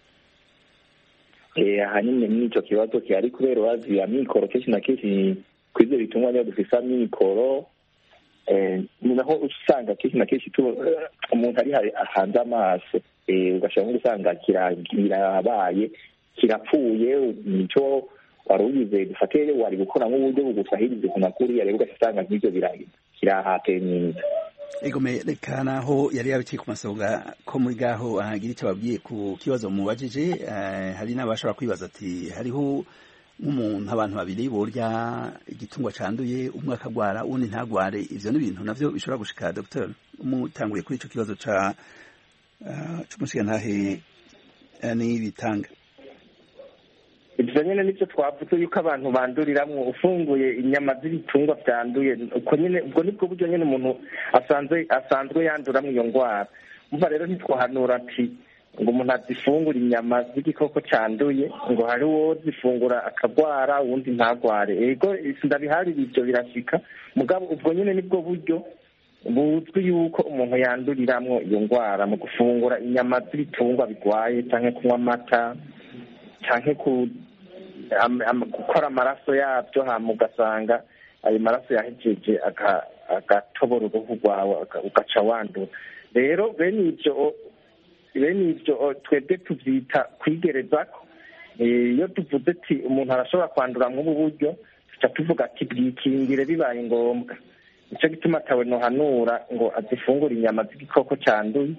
Ahanini n'icyo kibazo kihari kubera wazi ya mikoro kenshi na kenshi kw'ivyo bitungwa niyo dufise mikoro naho usanga kenshi na kenshi umuntu ari ahanze amaso ugashobora nko gusanga kirabaye kirapfuye nico wari ugize dufate wari gukora nk'uburyo bugusahirize ku makuru rero ugasanga nk'ivyo kirahateye neza. Egome reka naho yari yabikiye ku masonga ko muri gaho ahagira icyo babwiye ku kibazo mubajije. Hari n'abashobora kwibaza ati hariho nk'umuntu abantu babiri borya igitungwa canduye umwe akagwara undi ntagware, ivyo ni ibintu navyo bishobora gushika Dr. Umutanguye kuri ico kibazo c'umushigantahe Nibitanga. Ibyo nyine nicyo twavuze yuko abantu banduriramwo ufunguye inyama z'ibitungwa byanduye uko nyine ubwo nibwo buryo nyine umuntu asanzwe yanduramwo iyo ndwara. Umva rero ntitwahanura ati ngo umuntu azifungura inyama z'igikoko cyanduye ngo hari uwo zifungura akagwara uwundi ntagware. Ego ndabiharira ibyo birashika mugabo ubwo nyine nibwo buryo buzwi yuko umuntu yanduriramwo iyo ndwara mu gufungura inyama z'ibitungwa bigwaye canke kunywa amata canke gukora amaraso yabyo hama ugasanga ayo maraso yahejeje agatobora uruhu rwawe ugaca wandura. Rero bene ibyo twebwe tuvyita kwigerezako. Iyo tuvuze ati umuntu arashobora kwandura mw'ubu buryo tuca tuvuga ati bwikingire bibaye ngombwa. Nico gituma atawe nohanura ngo azifungure inyama z'igikoko canduye.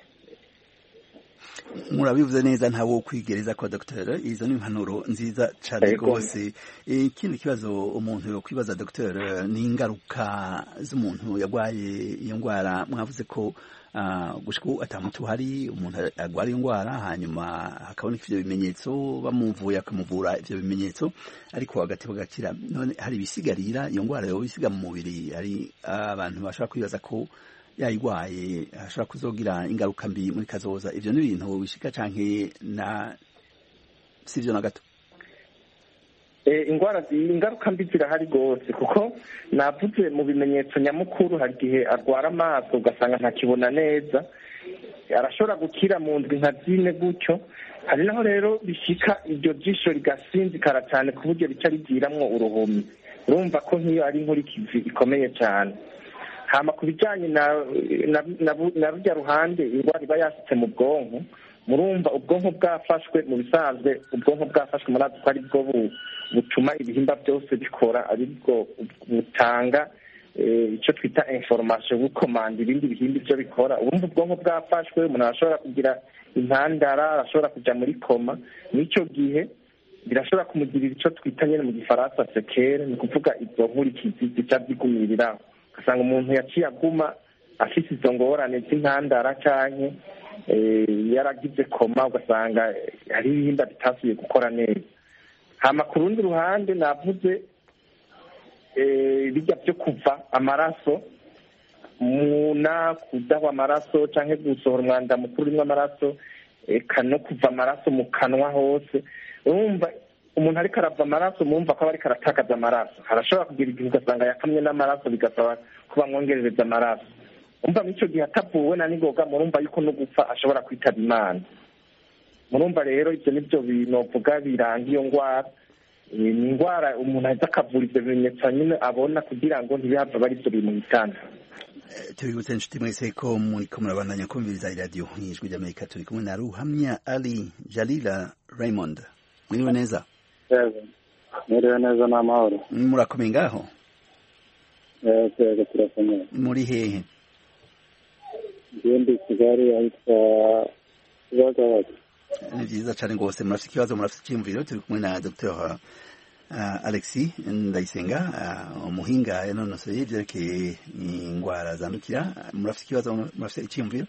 Murabivuze neza ntawo kwigereza kwa Dr. Izo ni impanuro nziza cyane rwose. Ikindi kibazo umuntu yo kwibaza Dr. ni ingaruka z'umuntu yagwaye iyo ndwara. Mwavuze ko gushika atamutu hari umuntu agwara iyo ndwara hanyuma hakaboneka ivyo bimenyetso bamumvuye akamuvura ivyo bimenyetso ariko hagati bagakira. None hari bisigarira iyo ndwara yo bisiga mu mubiri. Hari abantu bashobora kwibaza ko yayigwaye ashobora kuzogira ingaruka mbi muri kazoza. Ivyo ni ibintu bishika canke sivyo na gato? Ingaruka mbi zirahari rwose kuko navuze mu bimenyetso nyamukuru hari igihe arwara amaso ugasanga ntakibona neza, arashobora gukira mu ndwi nka zine gutyo. Hari naho rero bishika iryo jisho rigasinzikara cyane ku buryo rica rigiramwo uruhumi. Urumva ko nk'iyo ari inkurikizi ikomeye cyane. Hama ku bijyanye na rujya ruhande indwara iba yasitse mu bwonko, murumva ubwonko bwafashwe mu bisanzwe ubwonko bwafashwe murazi ko ari bwo butuma ibihimba byose bikora, ari bwo butanga icyo twita information bukomanda ibindi bihimba ibyo bikora. Urumva ubwonko bwafashwe umuntu arashobora kugira intandara, arashobora kujya muri koma. N'icyo gihe birashobora kumugirira icyo twita nyine mu gifaransa sekere, ni ukuvuga izo nkurikizi zica zigumiriraho. Ugasanga umuntu yaciye aguma afite izo ngorane z'intandara canke yaragize koma, ugasanga hari ibihimba bitasubiye gukora neza. Hama ku rundi ruhande navuze bijya byo kuva amaraso muna, kudahwa amaraso canke gusohora umwanda mukuru urimwo amaraso, eka no kuva amaraso mu kanwa hose. Urumva umuntu ariko arava amaraso mumva ko aba ariko aratakaza amaraso. Harashobora kugira igihe ugasanga yakamye n'amaraso bigasaba kuba mwongerereza amaraso. Umva n'icyo gihe atavuwe na nigoga murumva yuko no gupfa ashobora kwitaba Imana. Murumva rero ibyo nibyo binovuga biranga iyo ndwara. Ni indwara umuntu ahita akavura ibyo bimenyetso nyine abona kugira ngo ntibihava bari byo bimuhitana. Tubibutse inshuti mwese ko muriko murabandanya kumviriza iradiyo Ijwi ry'Amerika. Turi kumwe na Ruhamya Ali Jalila Raymond. mwiriwe neza. Mwiriwe neza n'amahoro. Murakomeye ngaho? Twego turakomeye. Muri hehe? Ndi Kigali ahitwa Kibagabaga. Ni byiza cyane rwose, murafite ikibazo, murafite icyiyumviro. Turi kumwe na Dr. Alexis Ndayisenga, umuhinga yanonosoye ibyerekeye indwara zandukira. Murafite ikibazo, murafite icyiyumviro?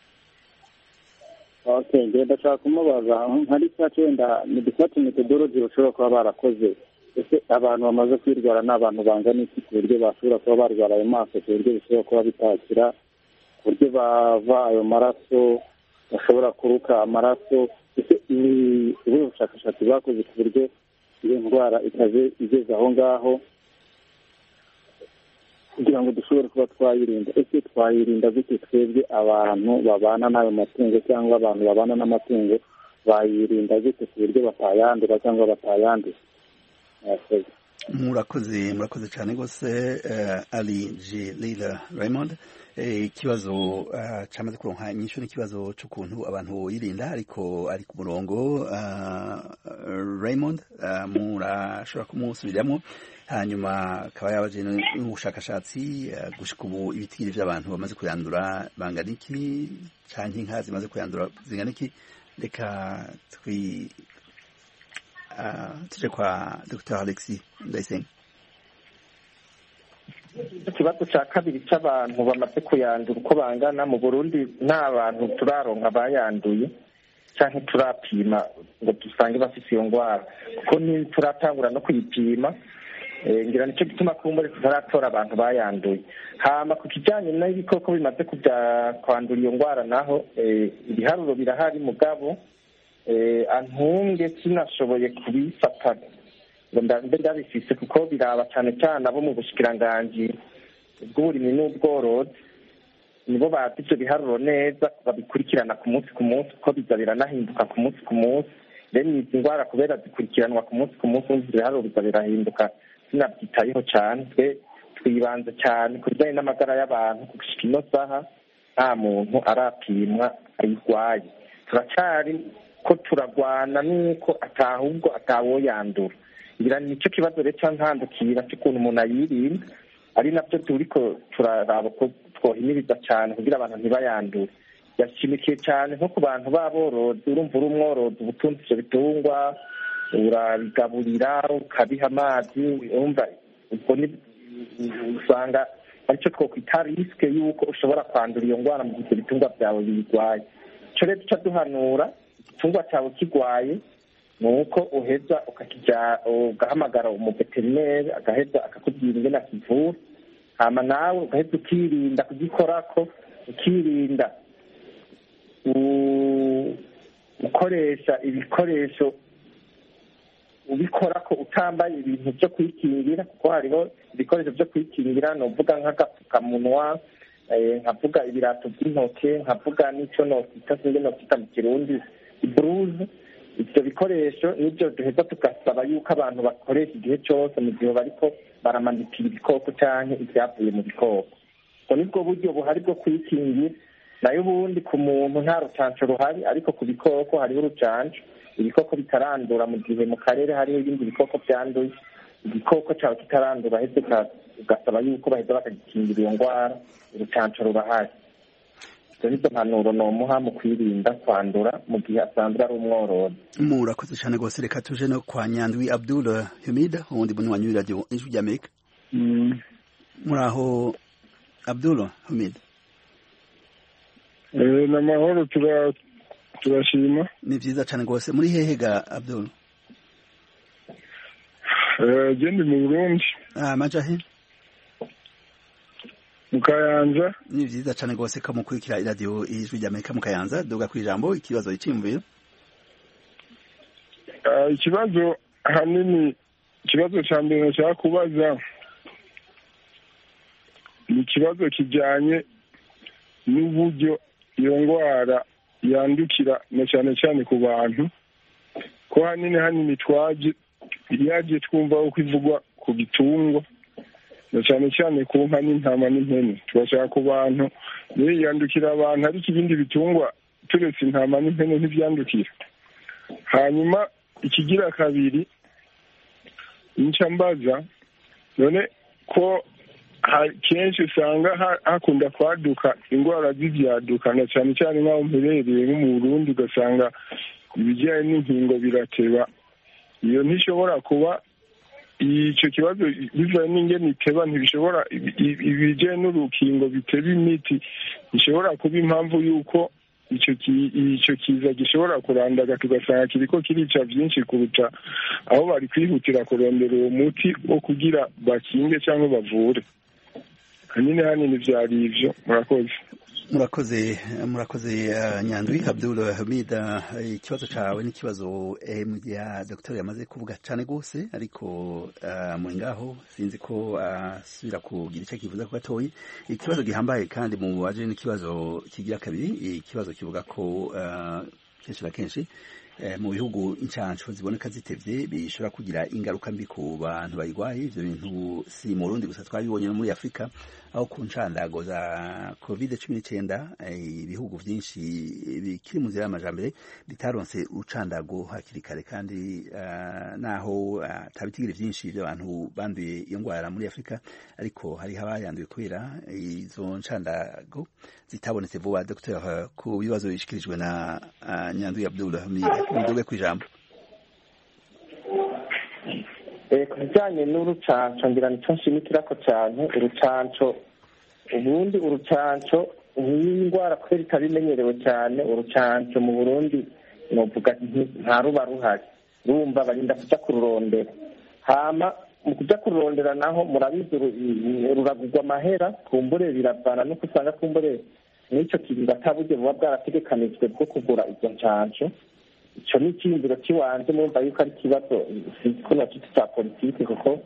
Okay, ngenda ndashaka kumubaza hari cyacu wenda ni dufata methodology bashobora kuba barakoze. Ese abantu bamaze kwirwara n'abantu bangana iki ku buryo bashobora kuba barwara ayo maso ku buryo bishobora kuba bitakira, ku buryo bava ayo maraso bashobora kuruka amaraso. Ese ni ubushakashatsi bakoze ku buryo iyo ndwara ikaze igeze aho ngaho kugira ngo dushobore kuba twayirinda. Ese twayirinda gute twebwe abantu babana n'ayo matungo cyangwa abantu babana n'amatungo bayirinda gute ku buryo batayandura cyangwa batayanduza? Murakoze cyane rwose. Ali J. Leila Raymond, ikibazo cyamaze kuronka inyishu n'ikibazo cy'ukuntu abantu yirinda, ariko ari ku murongo. Raymond, murashobora kumusubiriramo, hanyuma akaba yabaje n'ubushakashatsi gushika ubu ibitigiri by'abantu bamaze kuyandura bangana iki, canke inka zimaze kuyandura zingana iki. Reka tuje kwa Dr. Alexis Ndayisenga. Ikibazo cya kabiri cy'abantu bamaze kuyandura uko bangana mu Burundi, nta bantu turaronka bayanduye cyangwa turapima ngo dusange bafite iyo ndwara, kuko turatangura no kuyipima. Ngira nicyo gituma kumbure tutaratora abantu bayanduye. Hama ku kijyanye n'ibikoko bimaze kujya kwandura iyo ndwara naho ibiharuro birahari, mugabo antunge sinashoboye kubifata ngo mbe ndabifise, kuko biraba cyane cyane abo mu bushikiranganji bw'uburimyi n'ubworozi, nibo bazi ibyo biharuro neza, babikurikirana ku munsi ku munsi, kuko biza biranahinduka ku munsi ku munsi. Rero izi ndwara kubera zikurikiranwa ku munsi ku munsi, ibiharuro biza birahinduka, sinabyitayeho cyane. Twe twibanze cyane ku bijyanye n'amagara y'abantu. Gushika ino saha nta muntu arapimwa ayirwaye. Turacyari ko turagwana nuko atahubwo atawoyandura. Ngira nicyo kibazo rero ntandukira cy'ukuntu umuntu ayirinda, ari nabyo turiko turaraba ko twohimiriza cyane kugira abantu ntibayandure. Yashimikiye cyane nko ku bantu b'aborozi. Urumva uri umworozi, ubutunzi ivyo bitungwa urabigaburira, ukabiha amazi, urumva ubwo usanga aricyo twokwita risike y'uko ushobora kwandura iyo ndwara mu gihe ibitungwa byawe biyirwaye. Ico rero duca duhanura, igitungwa cyawe kirwaye ni uko uheza ugahamagara umuveterineri, agaheza akakubwira ingene akivura. Hama nawe ugaheza ukirinda kugikorako, ukirinda gukoresha ibikoresho ubikora ko utambaye ibintu byo kwikingira, kuko hariho ibikoresho byo kwikingira, novuga nk'agapfukamunwa, nkavuga ibirato by'intoke, nkavuga n'icyo nokita singe nokita mu Kirundi ibruze. Ibyo bikoresho nibyo duheza tugasaba yuko abantu bakoresha igihe cyose mu gihe bariko baramanitira ibikoko cyangwa ibyavuye mu bikoko. Ubwo nibwo buryo buhari bwo kwikingira. Nayo ubundi ku muntu nta rucanco ruhari, ariko ku bikoko hariho urucanco. Ibikoko bitarandura mu gihe mu karere hariho ibindi bikoko byanduye, igikoko cyawe kitarandura heze ugasaba yuko baheza bakagikingira iyo ndwara, urucanco rurahari. Izo nizo mpanuro nomuha mu kwirinda kwandura mu gihe asanzwe ari umworozi. Murakoze cyane rwose. Reka tuje no kwa Nyandwi Abdul Hamid, uwundi munywanyi w'iradiyo Ijwi ry'Amerika. Muraho Abdul Hamid? N'amahoro, turashima. Ni vyiza cyane rwose. Muri hehe ga Abdul? Ndi mu Burundi. Majahe? Mu Kayanza. Ni vyiza cyane rwose ko mukurikira iradiyo Ijwi ry'Amerika mu Kayanza. Duga kwijambo, ikibazo cy'imvuyo. Ikibazo hanini, ikibazo cya mbere nshaka kubaza ni ikibazo kijyanye n'uburyo iyo ndwara yandukira na cyane cyane ku bantu, ko hanini yagiye twumva uko ivugwa ku bitungwa na cyane cyane ku nka n'intama n'impene. Turashaka ku bantu niyo yandukira abantu, ariko ibindi bitungwa turetse intama n'impene ntibyandukira. Hanyuma ikigira kabiri nca mbaza none ko kenshi usanga hakunda kwaduka indwara z'ibyaduka na cyane cyane nk'aho mperereye nko mu Burundi ugasanga ibijyanye n'inkingo birateba, iyo ntishobora kuba icyo kibazo bivaye n'ingene iteba, ntibishobora ibijyanye n'urukingo biteba imiti bishobora kuba impamvu y'uko icyo kiza gishobora kurandaga tugasanga kiriko kirica byinshi kuruta aho bari kwihutira kurondera uwo muti wo kugira bakinge cyangwa bavure. hanini byari ivyo. murakoze Nyandwi Abdul Hamid, ikibazo cawe n'ikibazo ya Dr. yamaze kuvuga cane gose, ariko muri ngaho sinzi ko asubira kugira icyo kivuza ku gatoyi. Ikibazo gihambaye kandi mu baje n'ikibazo kigira kabiri, ikibazo kivuga ko kenshi na kenshi mu bihugu incanco ziboneka zitevye bishobora kugira ingaruka mbi ku bantu bayirwaye. Ivyo bintu si mu Burundi gusa, twabibonye no muri Afrika, aho ku ncandago za COVID-19 ibihugu vyinshi bikiri mu nzira y'amajambere bitaronse urucandago hakiri kare, kandi naho tabitigiri vyinshi by'abantu banduye iyo ngwara muri Afrika, ariko hari abayanduye kubera izo ncandago zitabonetse vuba. Dr. ku bibazo bishikirijwe na Nyandwi Abdul Hamid, ndoge kwijambo. Ku bijyanye n'urucanco ngira nico nshimikirako cyane. Urucanco ubundi urucanco nk'indwara kubera itabimenyerewe cyane, urucanco mu Burundi novuga nta ruba ruhari, rumva barinda kuja kururondera. Hama mu kuja kururondera naho murabizi ruragurwa amahera, kumbure biravana no kusanga kumbure n'icyo kintu bataburyo buba bwarategekanijwe bwo kugura izo ncanco. Ico ni icyiyumviro cy'iwanje, murumva yuko ari ikibazo ko nacyo cya politiki, kuko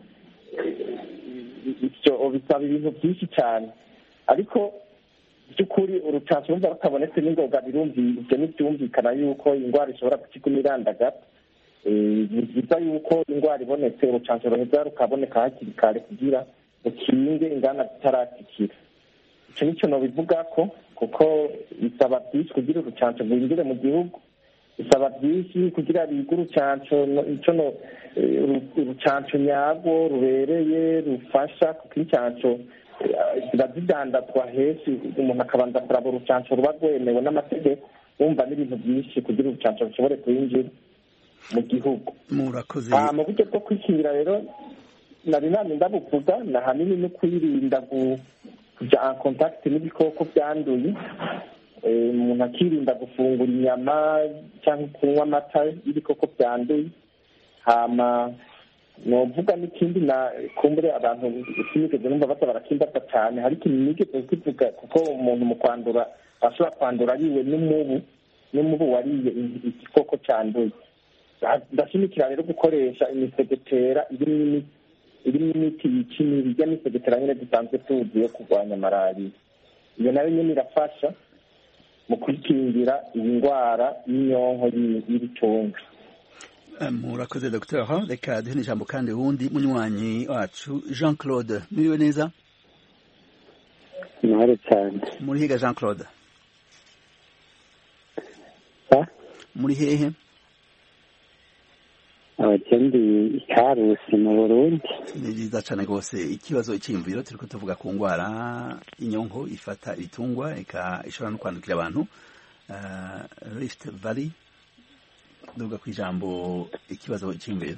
ivyo bisaba ibintu byinshi cyane. Ariko by'ukuri urucanco rumva rutabonetse n'ingoga, ivyo ntibyumvikana yuko indwara ishobora gukiguma irandagata. Ni byiza yuko indwara ibonetse urucanco ruheza rukaboneka hakiri kare kugira rukinge ingana zitaratikira. Ico nico nobivugako, kuko bisaba byinshi kugira urucanco rwinjire mu gihugu, bisaba byinshi kugira biga urucanco urucanco nyarwo rubereye rufasha, kuko incanco ziba zidandazwa henshi, umuntu akabanza kuraba urucanco ruba rwemewe n'amategeko. Wumva n'ibintu byinshi kugira urucanco rushobore kwinjira mu gihugu. Murakoze. Mu buryo bwo kwikingira rero nari nani ndabuvuga na hanini no kwirinda kuja en contact n'ibikoko byanduye. Umuntu akirinda gufungura inyama cyangwa kunywa amata y'ibikoko byanduye. Hama novuga n'ikindi na kumbure abantu sinigeze numva bata barakimbaza cyane, hari ikintu nigeze kuvuga, kuko umuntu mu kwandura ashobora kwandura ariwe n'umubu wariye igikoko cyanduye. Ndashimikira rero gukoresha imisegetera irimo imiti yica imibu, irya misegetera nyine dusanzwe tuzi yo kurwanya malariya. Iyo nayo nyine irafasha mu kwikingira iyi ndwara y'inyonko y'ibitungwa. Murakoze Dr. Reka duhe ijambo kandi wundi munywanyi wacu Jean Claude. Muriwe neza? Mwari cyane. Muri higa Jean Claude? Muri hehe? Abakendi Karusi mu Burundi. Ni byiza cyane rwose. Ikibazo cy'imviro turiko tuvuga ku ngwara inyonko ifata ibitungwa ishobora no kwandukira abantu, Rift Valley. Duga kwijambo ikibazo cy'imviro.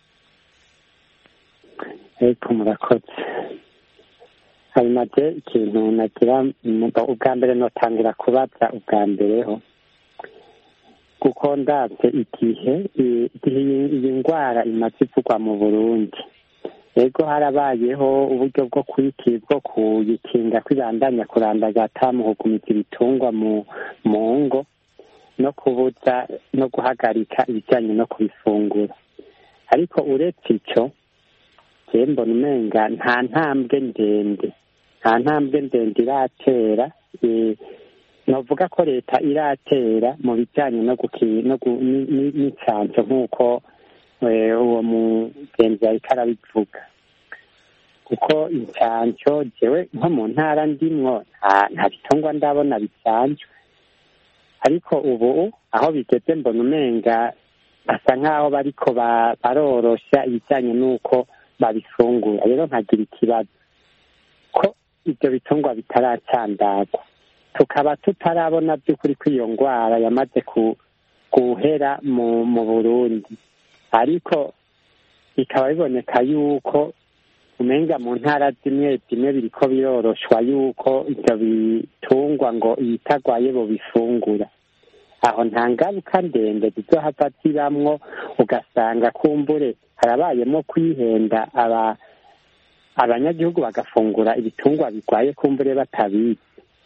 Eko murakoze. Hanyuma ikintu nagira ubwa mbere notangura kubaza ubwa mbereho, kuko ndabye igihe iyi ndwara imaze ivugwa mu Burundi, ego harabayeho uburyo bwo kuyikinga kwibandanya kurandagata mu kugumiza ibitungwa mu ngo no kubuza no guhagarika ibijyanye no kubifungura. Ariko uretse icyo mbona umenga nta ntambwe ndende iratera. Navuga ko leta iratera mu bijyanye n'incanco nk'uko uwo mugenzi ariko arabivuga, kuko incanco jewe nko mu ntara ndimwo nta bitungwa ndabona bicanco. Ariko ubu aho bigeze mbona umenga basa nk'aho bariko barorosha ibijyanye n'uko babifungura. Rero nkagira ikibazo ko ibyo bitungwa bitaracandagwa, tukaba tutarabona by'ukuri ko iyo ndwara yamaze guhera mu Burundi, ariko bikaba biboneka yuko umenga mu ntara zimwe zimwe biriko biroroshwa yuko ibyo bitungwa ngo ibitagwaye bo bifungura. Aho nta ngaruka ndende zizohava zibamwo, ugasanga kumbure harabayemo kwihenda abanyagihugu bagafungura ibitungwa bigwaye kumbure batabizi.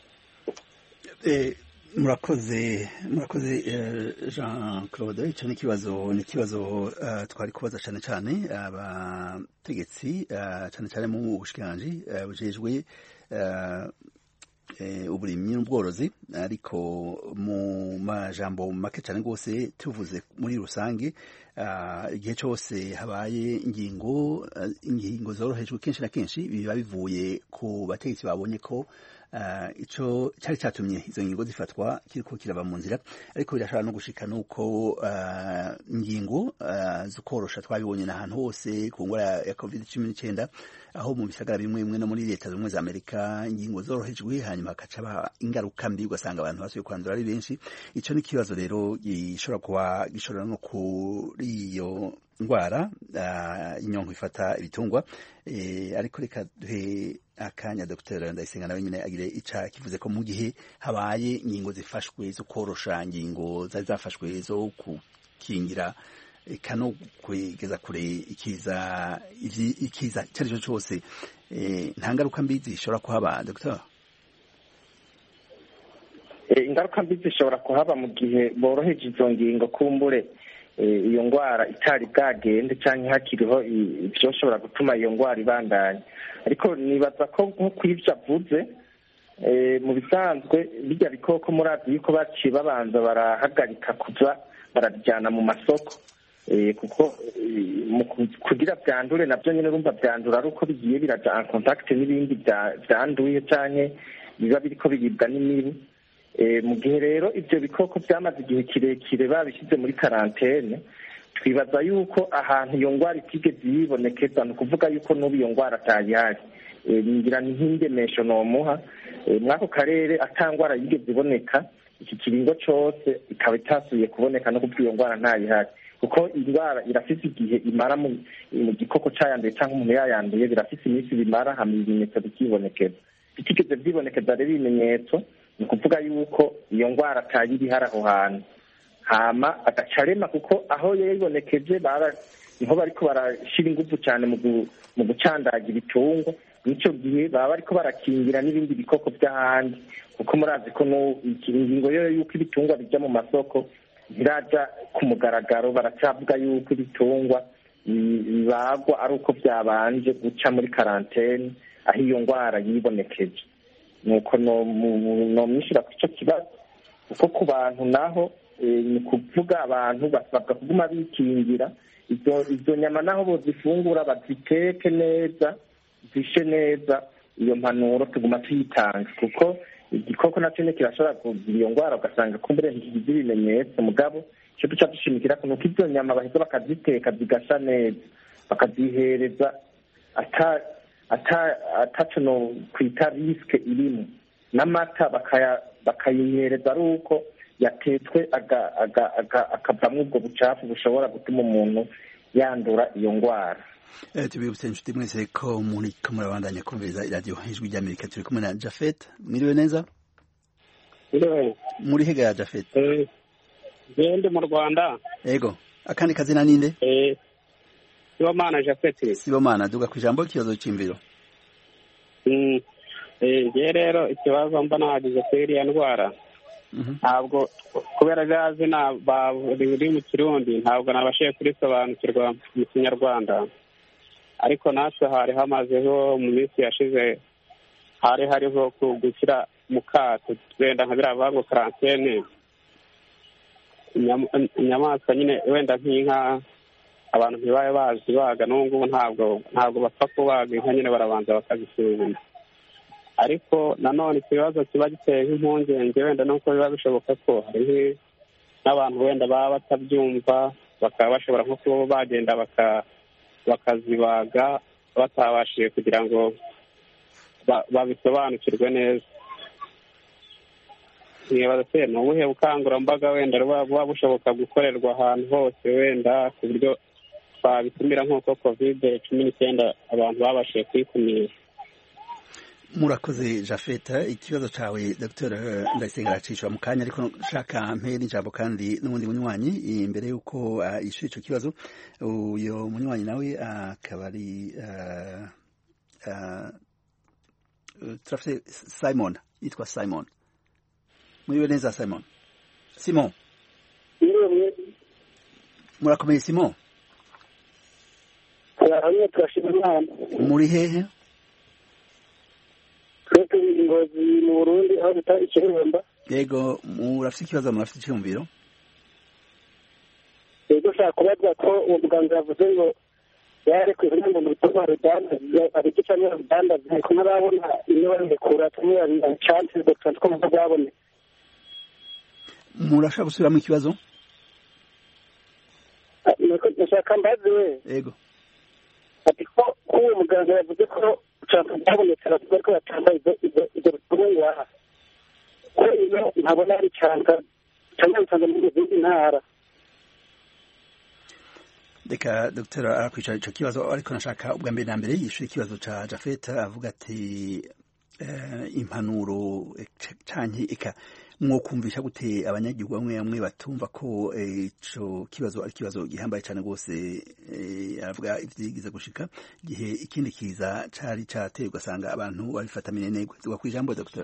Murakoze Jean Claude, icyo ni ikibazo twari kubaza cyane cyane abategetsi cyane cyane mu bushikiranganji bujejwe uburimyi n'ubworozi, ariko mu majambo make cyane rwose tuvuze muri rusange, igihe cyose habaye ingingo zorohejwe kenshi na kenshi biba bivuye ku bategetsi babonye ko ico cyari cyatumye izo ngingo zifatwa kiriko kiraba mu nzira, ariko birashobora no gushika nuko ingingo zo korosha twabibonye n'ahantu hose ku ngwara ya COVID-19, aho mu bisagara bimwe bimwe no muri leta zimwe za Amerika ingingo zorohejwe hanyuma hakaca ingaruka mbi, ugasanga abantu basubiye kwandura ari benshi. Ico ni ikibazo rero gishobora no kuri iyo ndwara inyonko ifata ibitungwa, ariko reka duhe akanya Dr. Ndayisenga nawe nyine agire ica kivuze ko mu gihe habaye ingingo zifashwe zo korosha, ingingo zari zafashwe zo gukingira kano kwegeza kure ikiza cyari cyo cyose, nta ngaruka mbi zishobora kuhaba Dr. Ingaruka mbi zishobora kuhaba mu gihe boroheje izo ngingo, kumbure iyo ndwara itari bwagende cyangwa hakiriho ibyoshobora gutuma iyo ndwara ibandanya. Ariko nibaza ko nko kw'ibyo avuze, mu bisanzwe bijya bikoko murazi yuko baciye babanza barahagarika kuza barabijyana mu masoko, kuko kugira byandure nabyo nyine urumva byandura ari uko bigiye biraja en contact n'ibindi byanduye cyane biba biriko biribwa n'imibu. Mu gihe rero ibyo bikoko byamaze igihe kirekire babishyize muri karantene, twibaza yuko ahantu iyo ndwara itigeze yibonekeza, ni ukuvuga yuko n'ubu iyo ndwara atayihari. Ngira ni nk'indemesho nomuha mw'ako karere ata ndwara yigeze iboneka iki kiringo cyose, ikaba itasubiye kuboneka no kubw'iyo ndwara ntayihari, kuko indwara irafise igihe imara mu gikoko cyayanduye cyangwa umuntu yayanduye, birafise iminsi bimara hama ibimenyetso bikibonekeza. Bitigeze byibonekeza rero ibimenyetso, ni ukuvuga yuko iyo ndwara atayiri ihari aho hantu, hama agacarema, kuko aho yayibonekeje niho bariko barashira ingufu cyane mu gucandaga ibitungwa. N'icyo gihe baba bariko barakingira n'ibindi bikoko by'ahandi, kuko murazi ko ingingo yo yuko ibitungwa bijya mu masoko ntiraja ku mugaragaro. Baracyavuga yuko ibitungwa bibagwa ari uko byabanje guca muri karantene aho iyo ndwara yibonekeje. Nuko nomwishyura ku icyo kibazo, kuko ku bantu naho ni ukuvuga abantu basabwa kuguma bikingira. Izo nyama naho bozifungura baziteke neza, zishe neza, iyo mpanuro tuguma tuyitanga, kuko igikoko nacyo kirashobora kugira iyo ndwara ugasanga kumbure ntikigize ibimenyetso. Mugabo icyo duca dushimikira ko nuko izo nyama baheza bakaziteka zigasha neza, bakazihereza ataco no kwita risike irimo, n'amata bakayihereza ari uko yatetswe akavamwo ubwo bucafu bushobora gutuma umuntu yandura iyo ndwara. Tubibutse inshuti mwese ko muriko murabandanya kumviriza iradiyo Ijwi ry'Amerika. Turi kumwe na Japhet. Mwiriwe neza? Muri hega ya Japhet? Ndi mu Rwanda. Yego. Akandi kazina ninde? Sibomana Japhet. Sibomana, duga kwijambo ikibazo c'imviro. Je rero ikibazo mba nagize kuri iriya ndwara, ntabwo kubera rya zina riri mu Kirundi ntabwo nabashije kurisobanukirwa mu Kinyarwanda, ariko natwe hari hamazeho mu minsi yashize hari hariho gushyira mu kato wenda nka biriya bavuga ngo karantene inyamaswa nyine wenda nk'inka abantu ntibabe bazibaga, n'ubu ngubu ntabwo bapfa kubaga inka, nyine barabanza bakazisuzuma. Ariko nanone ikibazo kiba giteye nk'impungenge wenda nuko biba bishoboka ko hari n'abantu wenda baba batabyumva bakaba bashobora nko kuba bagenda bakazibaga batabashije kugira ngo babisobanukirwe neza. Nibaza se ni ubuhe bukangurambaga wenda buba bushoboka gukorerwa ahantu hose wenda ku buryo twabikumira nk'uko COVID-19 abantu babashije kwikumira? Murakoze Japhet, ikibazo cawe Dr. Ndayisenga aracishwa mu kanya, ariko nshaka mpe n'ijambo kandi n'ubundi munywanyi imbere yuko yishura ico kibazo. Uyo munywanyi nawe akaba ari turafite Simon, yitwa Simon. Muriwe neza Simon? Simon, murakomeye Simon? Muri hehe? Ingozi mu Burundi aho bita Ikiremba. Yego, murafite ikibazo, murafite icyumviro? Yego, ushaka kubaza ko uwo muganga yavuze ngo yarekuye ngo mu bituma rudandaza abigica niyo rudandaza ariko ntarabona iyo barekura tumwe ari chance Dr. Twumva babone. Murashaka gusubiramo ikibazo? Nashaka mbaze we. Yego. Ati ko uwo muganga yavuze ko chance babonetse ariko batamba izo bitungwa. Ko iyo ntabona ari chance cyangwa nsanga mu zindi ntara. Reka Dr. arakwicara ico kibazo, ariko nashaka ubwa mbere na mbere yishura ikibazo ca Japhet avuga ati impanuro canke eka mwokumvisha gute abanyagihugu bamwe batumva ko ico kibazo ari kibazo gihambaye cyane rwose. Aravuga ivyigize gushika gihe ikindi kiza cari cateye ugasanga abantu babifata minenegwe. Tuga kwijambo Dr.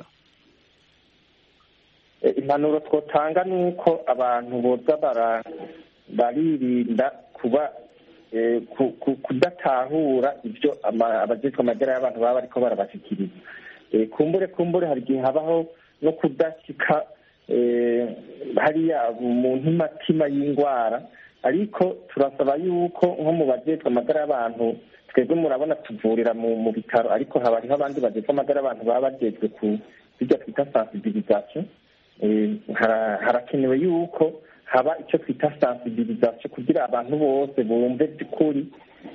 Impanuro twotanga nuko abantu boza baririnda kuba kudatahura ibyo abajejwe amagara y'abantu baba bariko barabashikiriza. Kumbure hari igihe habaho no kudashika hariya mu ntimatima y'indwara, ariko turasaba yuko nko mu bajejwe amagara y'abantu, twebwe murabona tuvurira mu bitaro, ariko hariho abandi bajejwe amagara y'abantu baba bajejwe ku bijya twita sensibilisation. Harakenewe yuko haba icyo twita sensibilisation kugira abantu bose bumve by'ukuri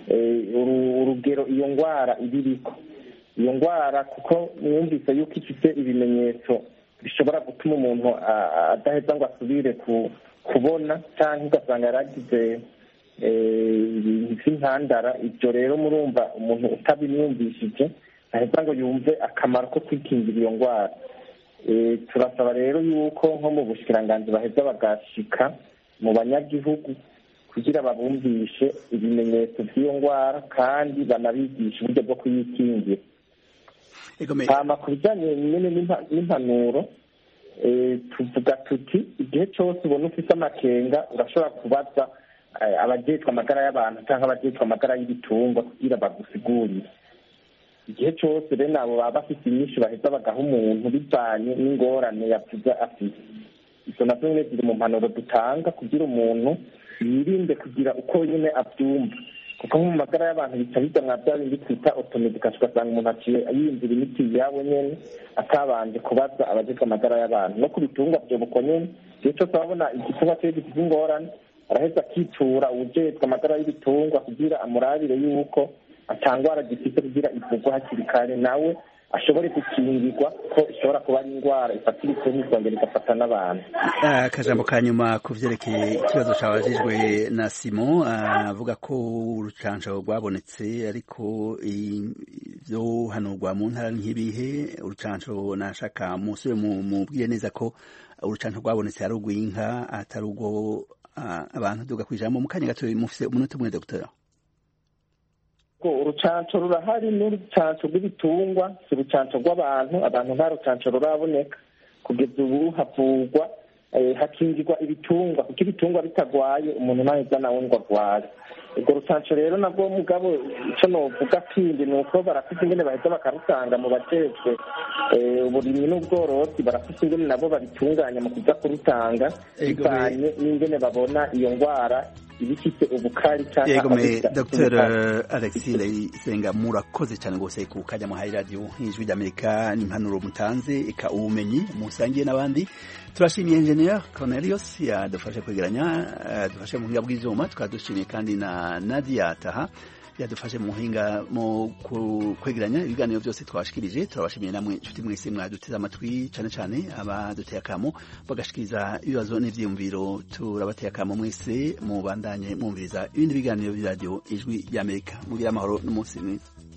urugero iyo ndwara ibiriko. Iyo ndwara kuko mwumvise yuko ifite ibimenyetso bishobora gutuma umuntu adaheza ngo asubire kubona cyangwa ugasanga yaragize ibintu by'intandara. Ibyo rero murumva umuntu utabimwumvishije aheza ngo yumve akamaro ko kwikingira iyo ndwara. Turasaba rero yuko nko mu bushikiranganji baheza bagashika mu banyagihugu kugira babumvishe ibimenyetso by'iyo ndwara kandi banabigisha uburyo bwo kuyikingira. Hama ku bijyanye n'impanuro, tuvuga tuti igihe cyose ubona ufite amakenga urashobora kubaza abajejwe amagara y'abantu cyangwa abajejwe amagara y'ibitungwa kugira bagusigurire. Igihe cyose rero nabo baba bafite inyinshi baheza bagaha umuntu bivanye n'ingorane yavuze afite. Izo nazo nyine ziri mu mpanuro dutanga kugira umuntu yirinde kugira uko nyine abyumva, kuko mu magara y'abantu bica bijya mwa bya bindi twita automedication, ugasanga umuntu aciye yiyumvira imiti yabo nyene atabanje kubaza abajejwe amagara y'abantu. No ku bitungwa byo buko nyene, igihe cyose ababona igitungwa cyo gifite ingorane araheza akitura uwujejwe amagara y'ibitungwa kugira amurabire yuko atangwara gifite kugira ivurwa hakiri kare, nawe ashobore gukingirwa ko ishobora kuba ari indwara ifatira itungo ikongera igafata n'abantu. Akajambo ka nyuma ku vyerekeye ikibazo cabajijwe na Simon, avuga ko urucanco rwabonetse ariko ivyo hanurwa mu ntara nk'ibihe. Urucanco nashaka musube mubwiye neza ko urucanco rwabonetse ari urw'inka atari urwo abantu. Duga kwijambo mu kanya gato, mufise umunota umwe Dr. Urucanco rurahari n'urucanco rw'ibitungwa, si urucanco rw'abantu. Abantu nta rucanco ruraboneka kugeza ubu. havurwa hakingirwa ibitungwa, kuko ibitungwa bitagwaye umuntu ntaheza nawe ngo agware. Urwo rucanco rero nabwo mugabo icyo novuga kindi ni uko barafite ingene baheza bakarutanga mu bajejwe uburimyi n'ubworozi, barafite ingene nabo babitunganya mu kuza kurutanga bivanye n'ingene babona iyo ndwara ibifite ubukari cyangwa yego me Dr Alexis Senga murakoze cyane gose ku kajya mu hayi radio Ijwi ry'Amerika n'impanuro mutanze eka ubumenyi musangiye n'abandi turashimiye engineer Cornelius yadufashe kwegeranya dufashe mu buhinga bw'ivyuma tukadushimiye kandi na Nadia Taha yadufashe mu buhinga mu kwegeranya ibiganiro byose twashikirije turabashimiye namwe inshuti mwese mwaduteze amatwi cyane cyane abaduteye akamo bagashikiriza ibibazo n'ivyiyumviro turabateye akamo mwese mubandanye mwumviriza ibindi biganiro bya radio Ijwi ry'Amerika mugira amahoro n'umunsi mwiza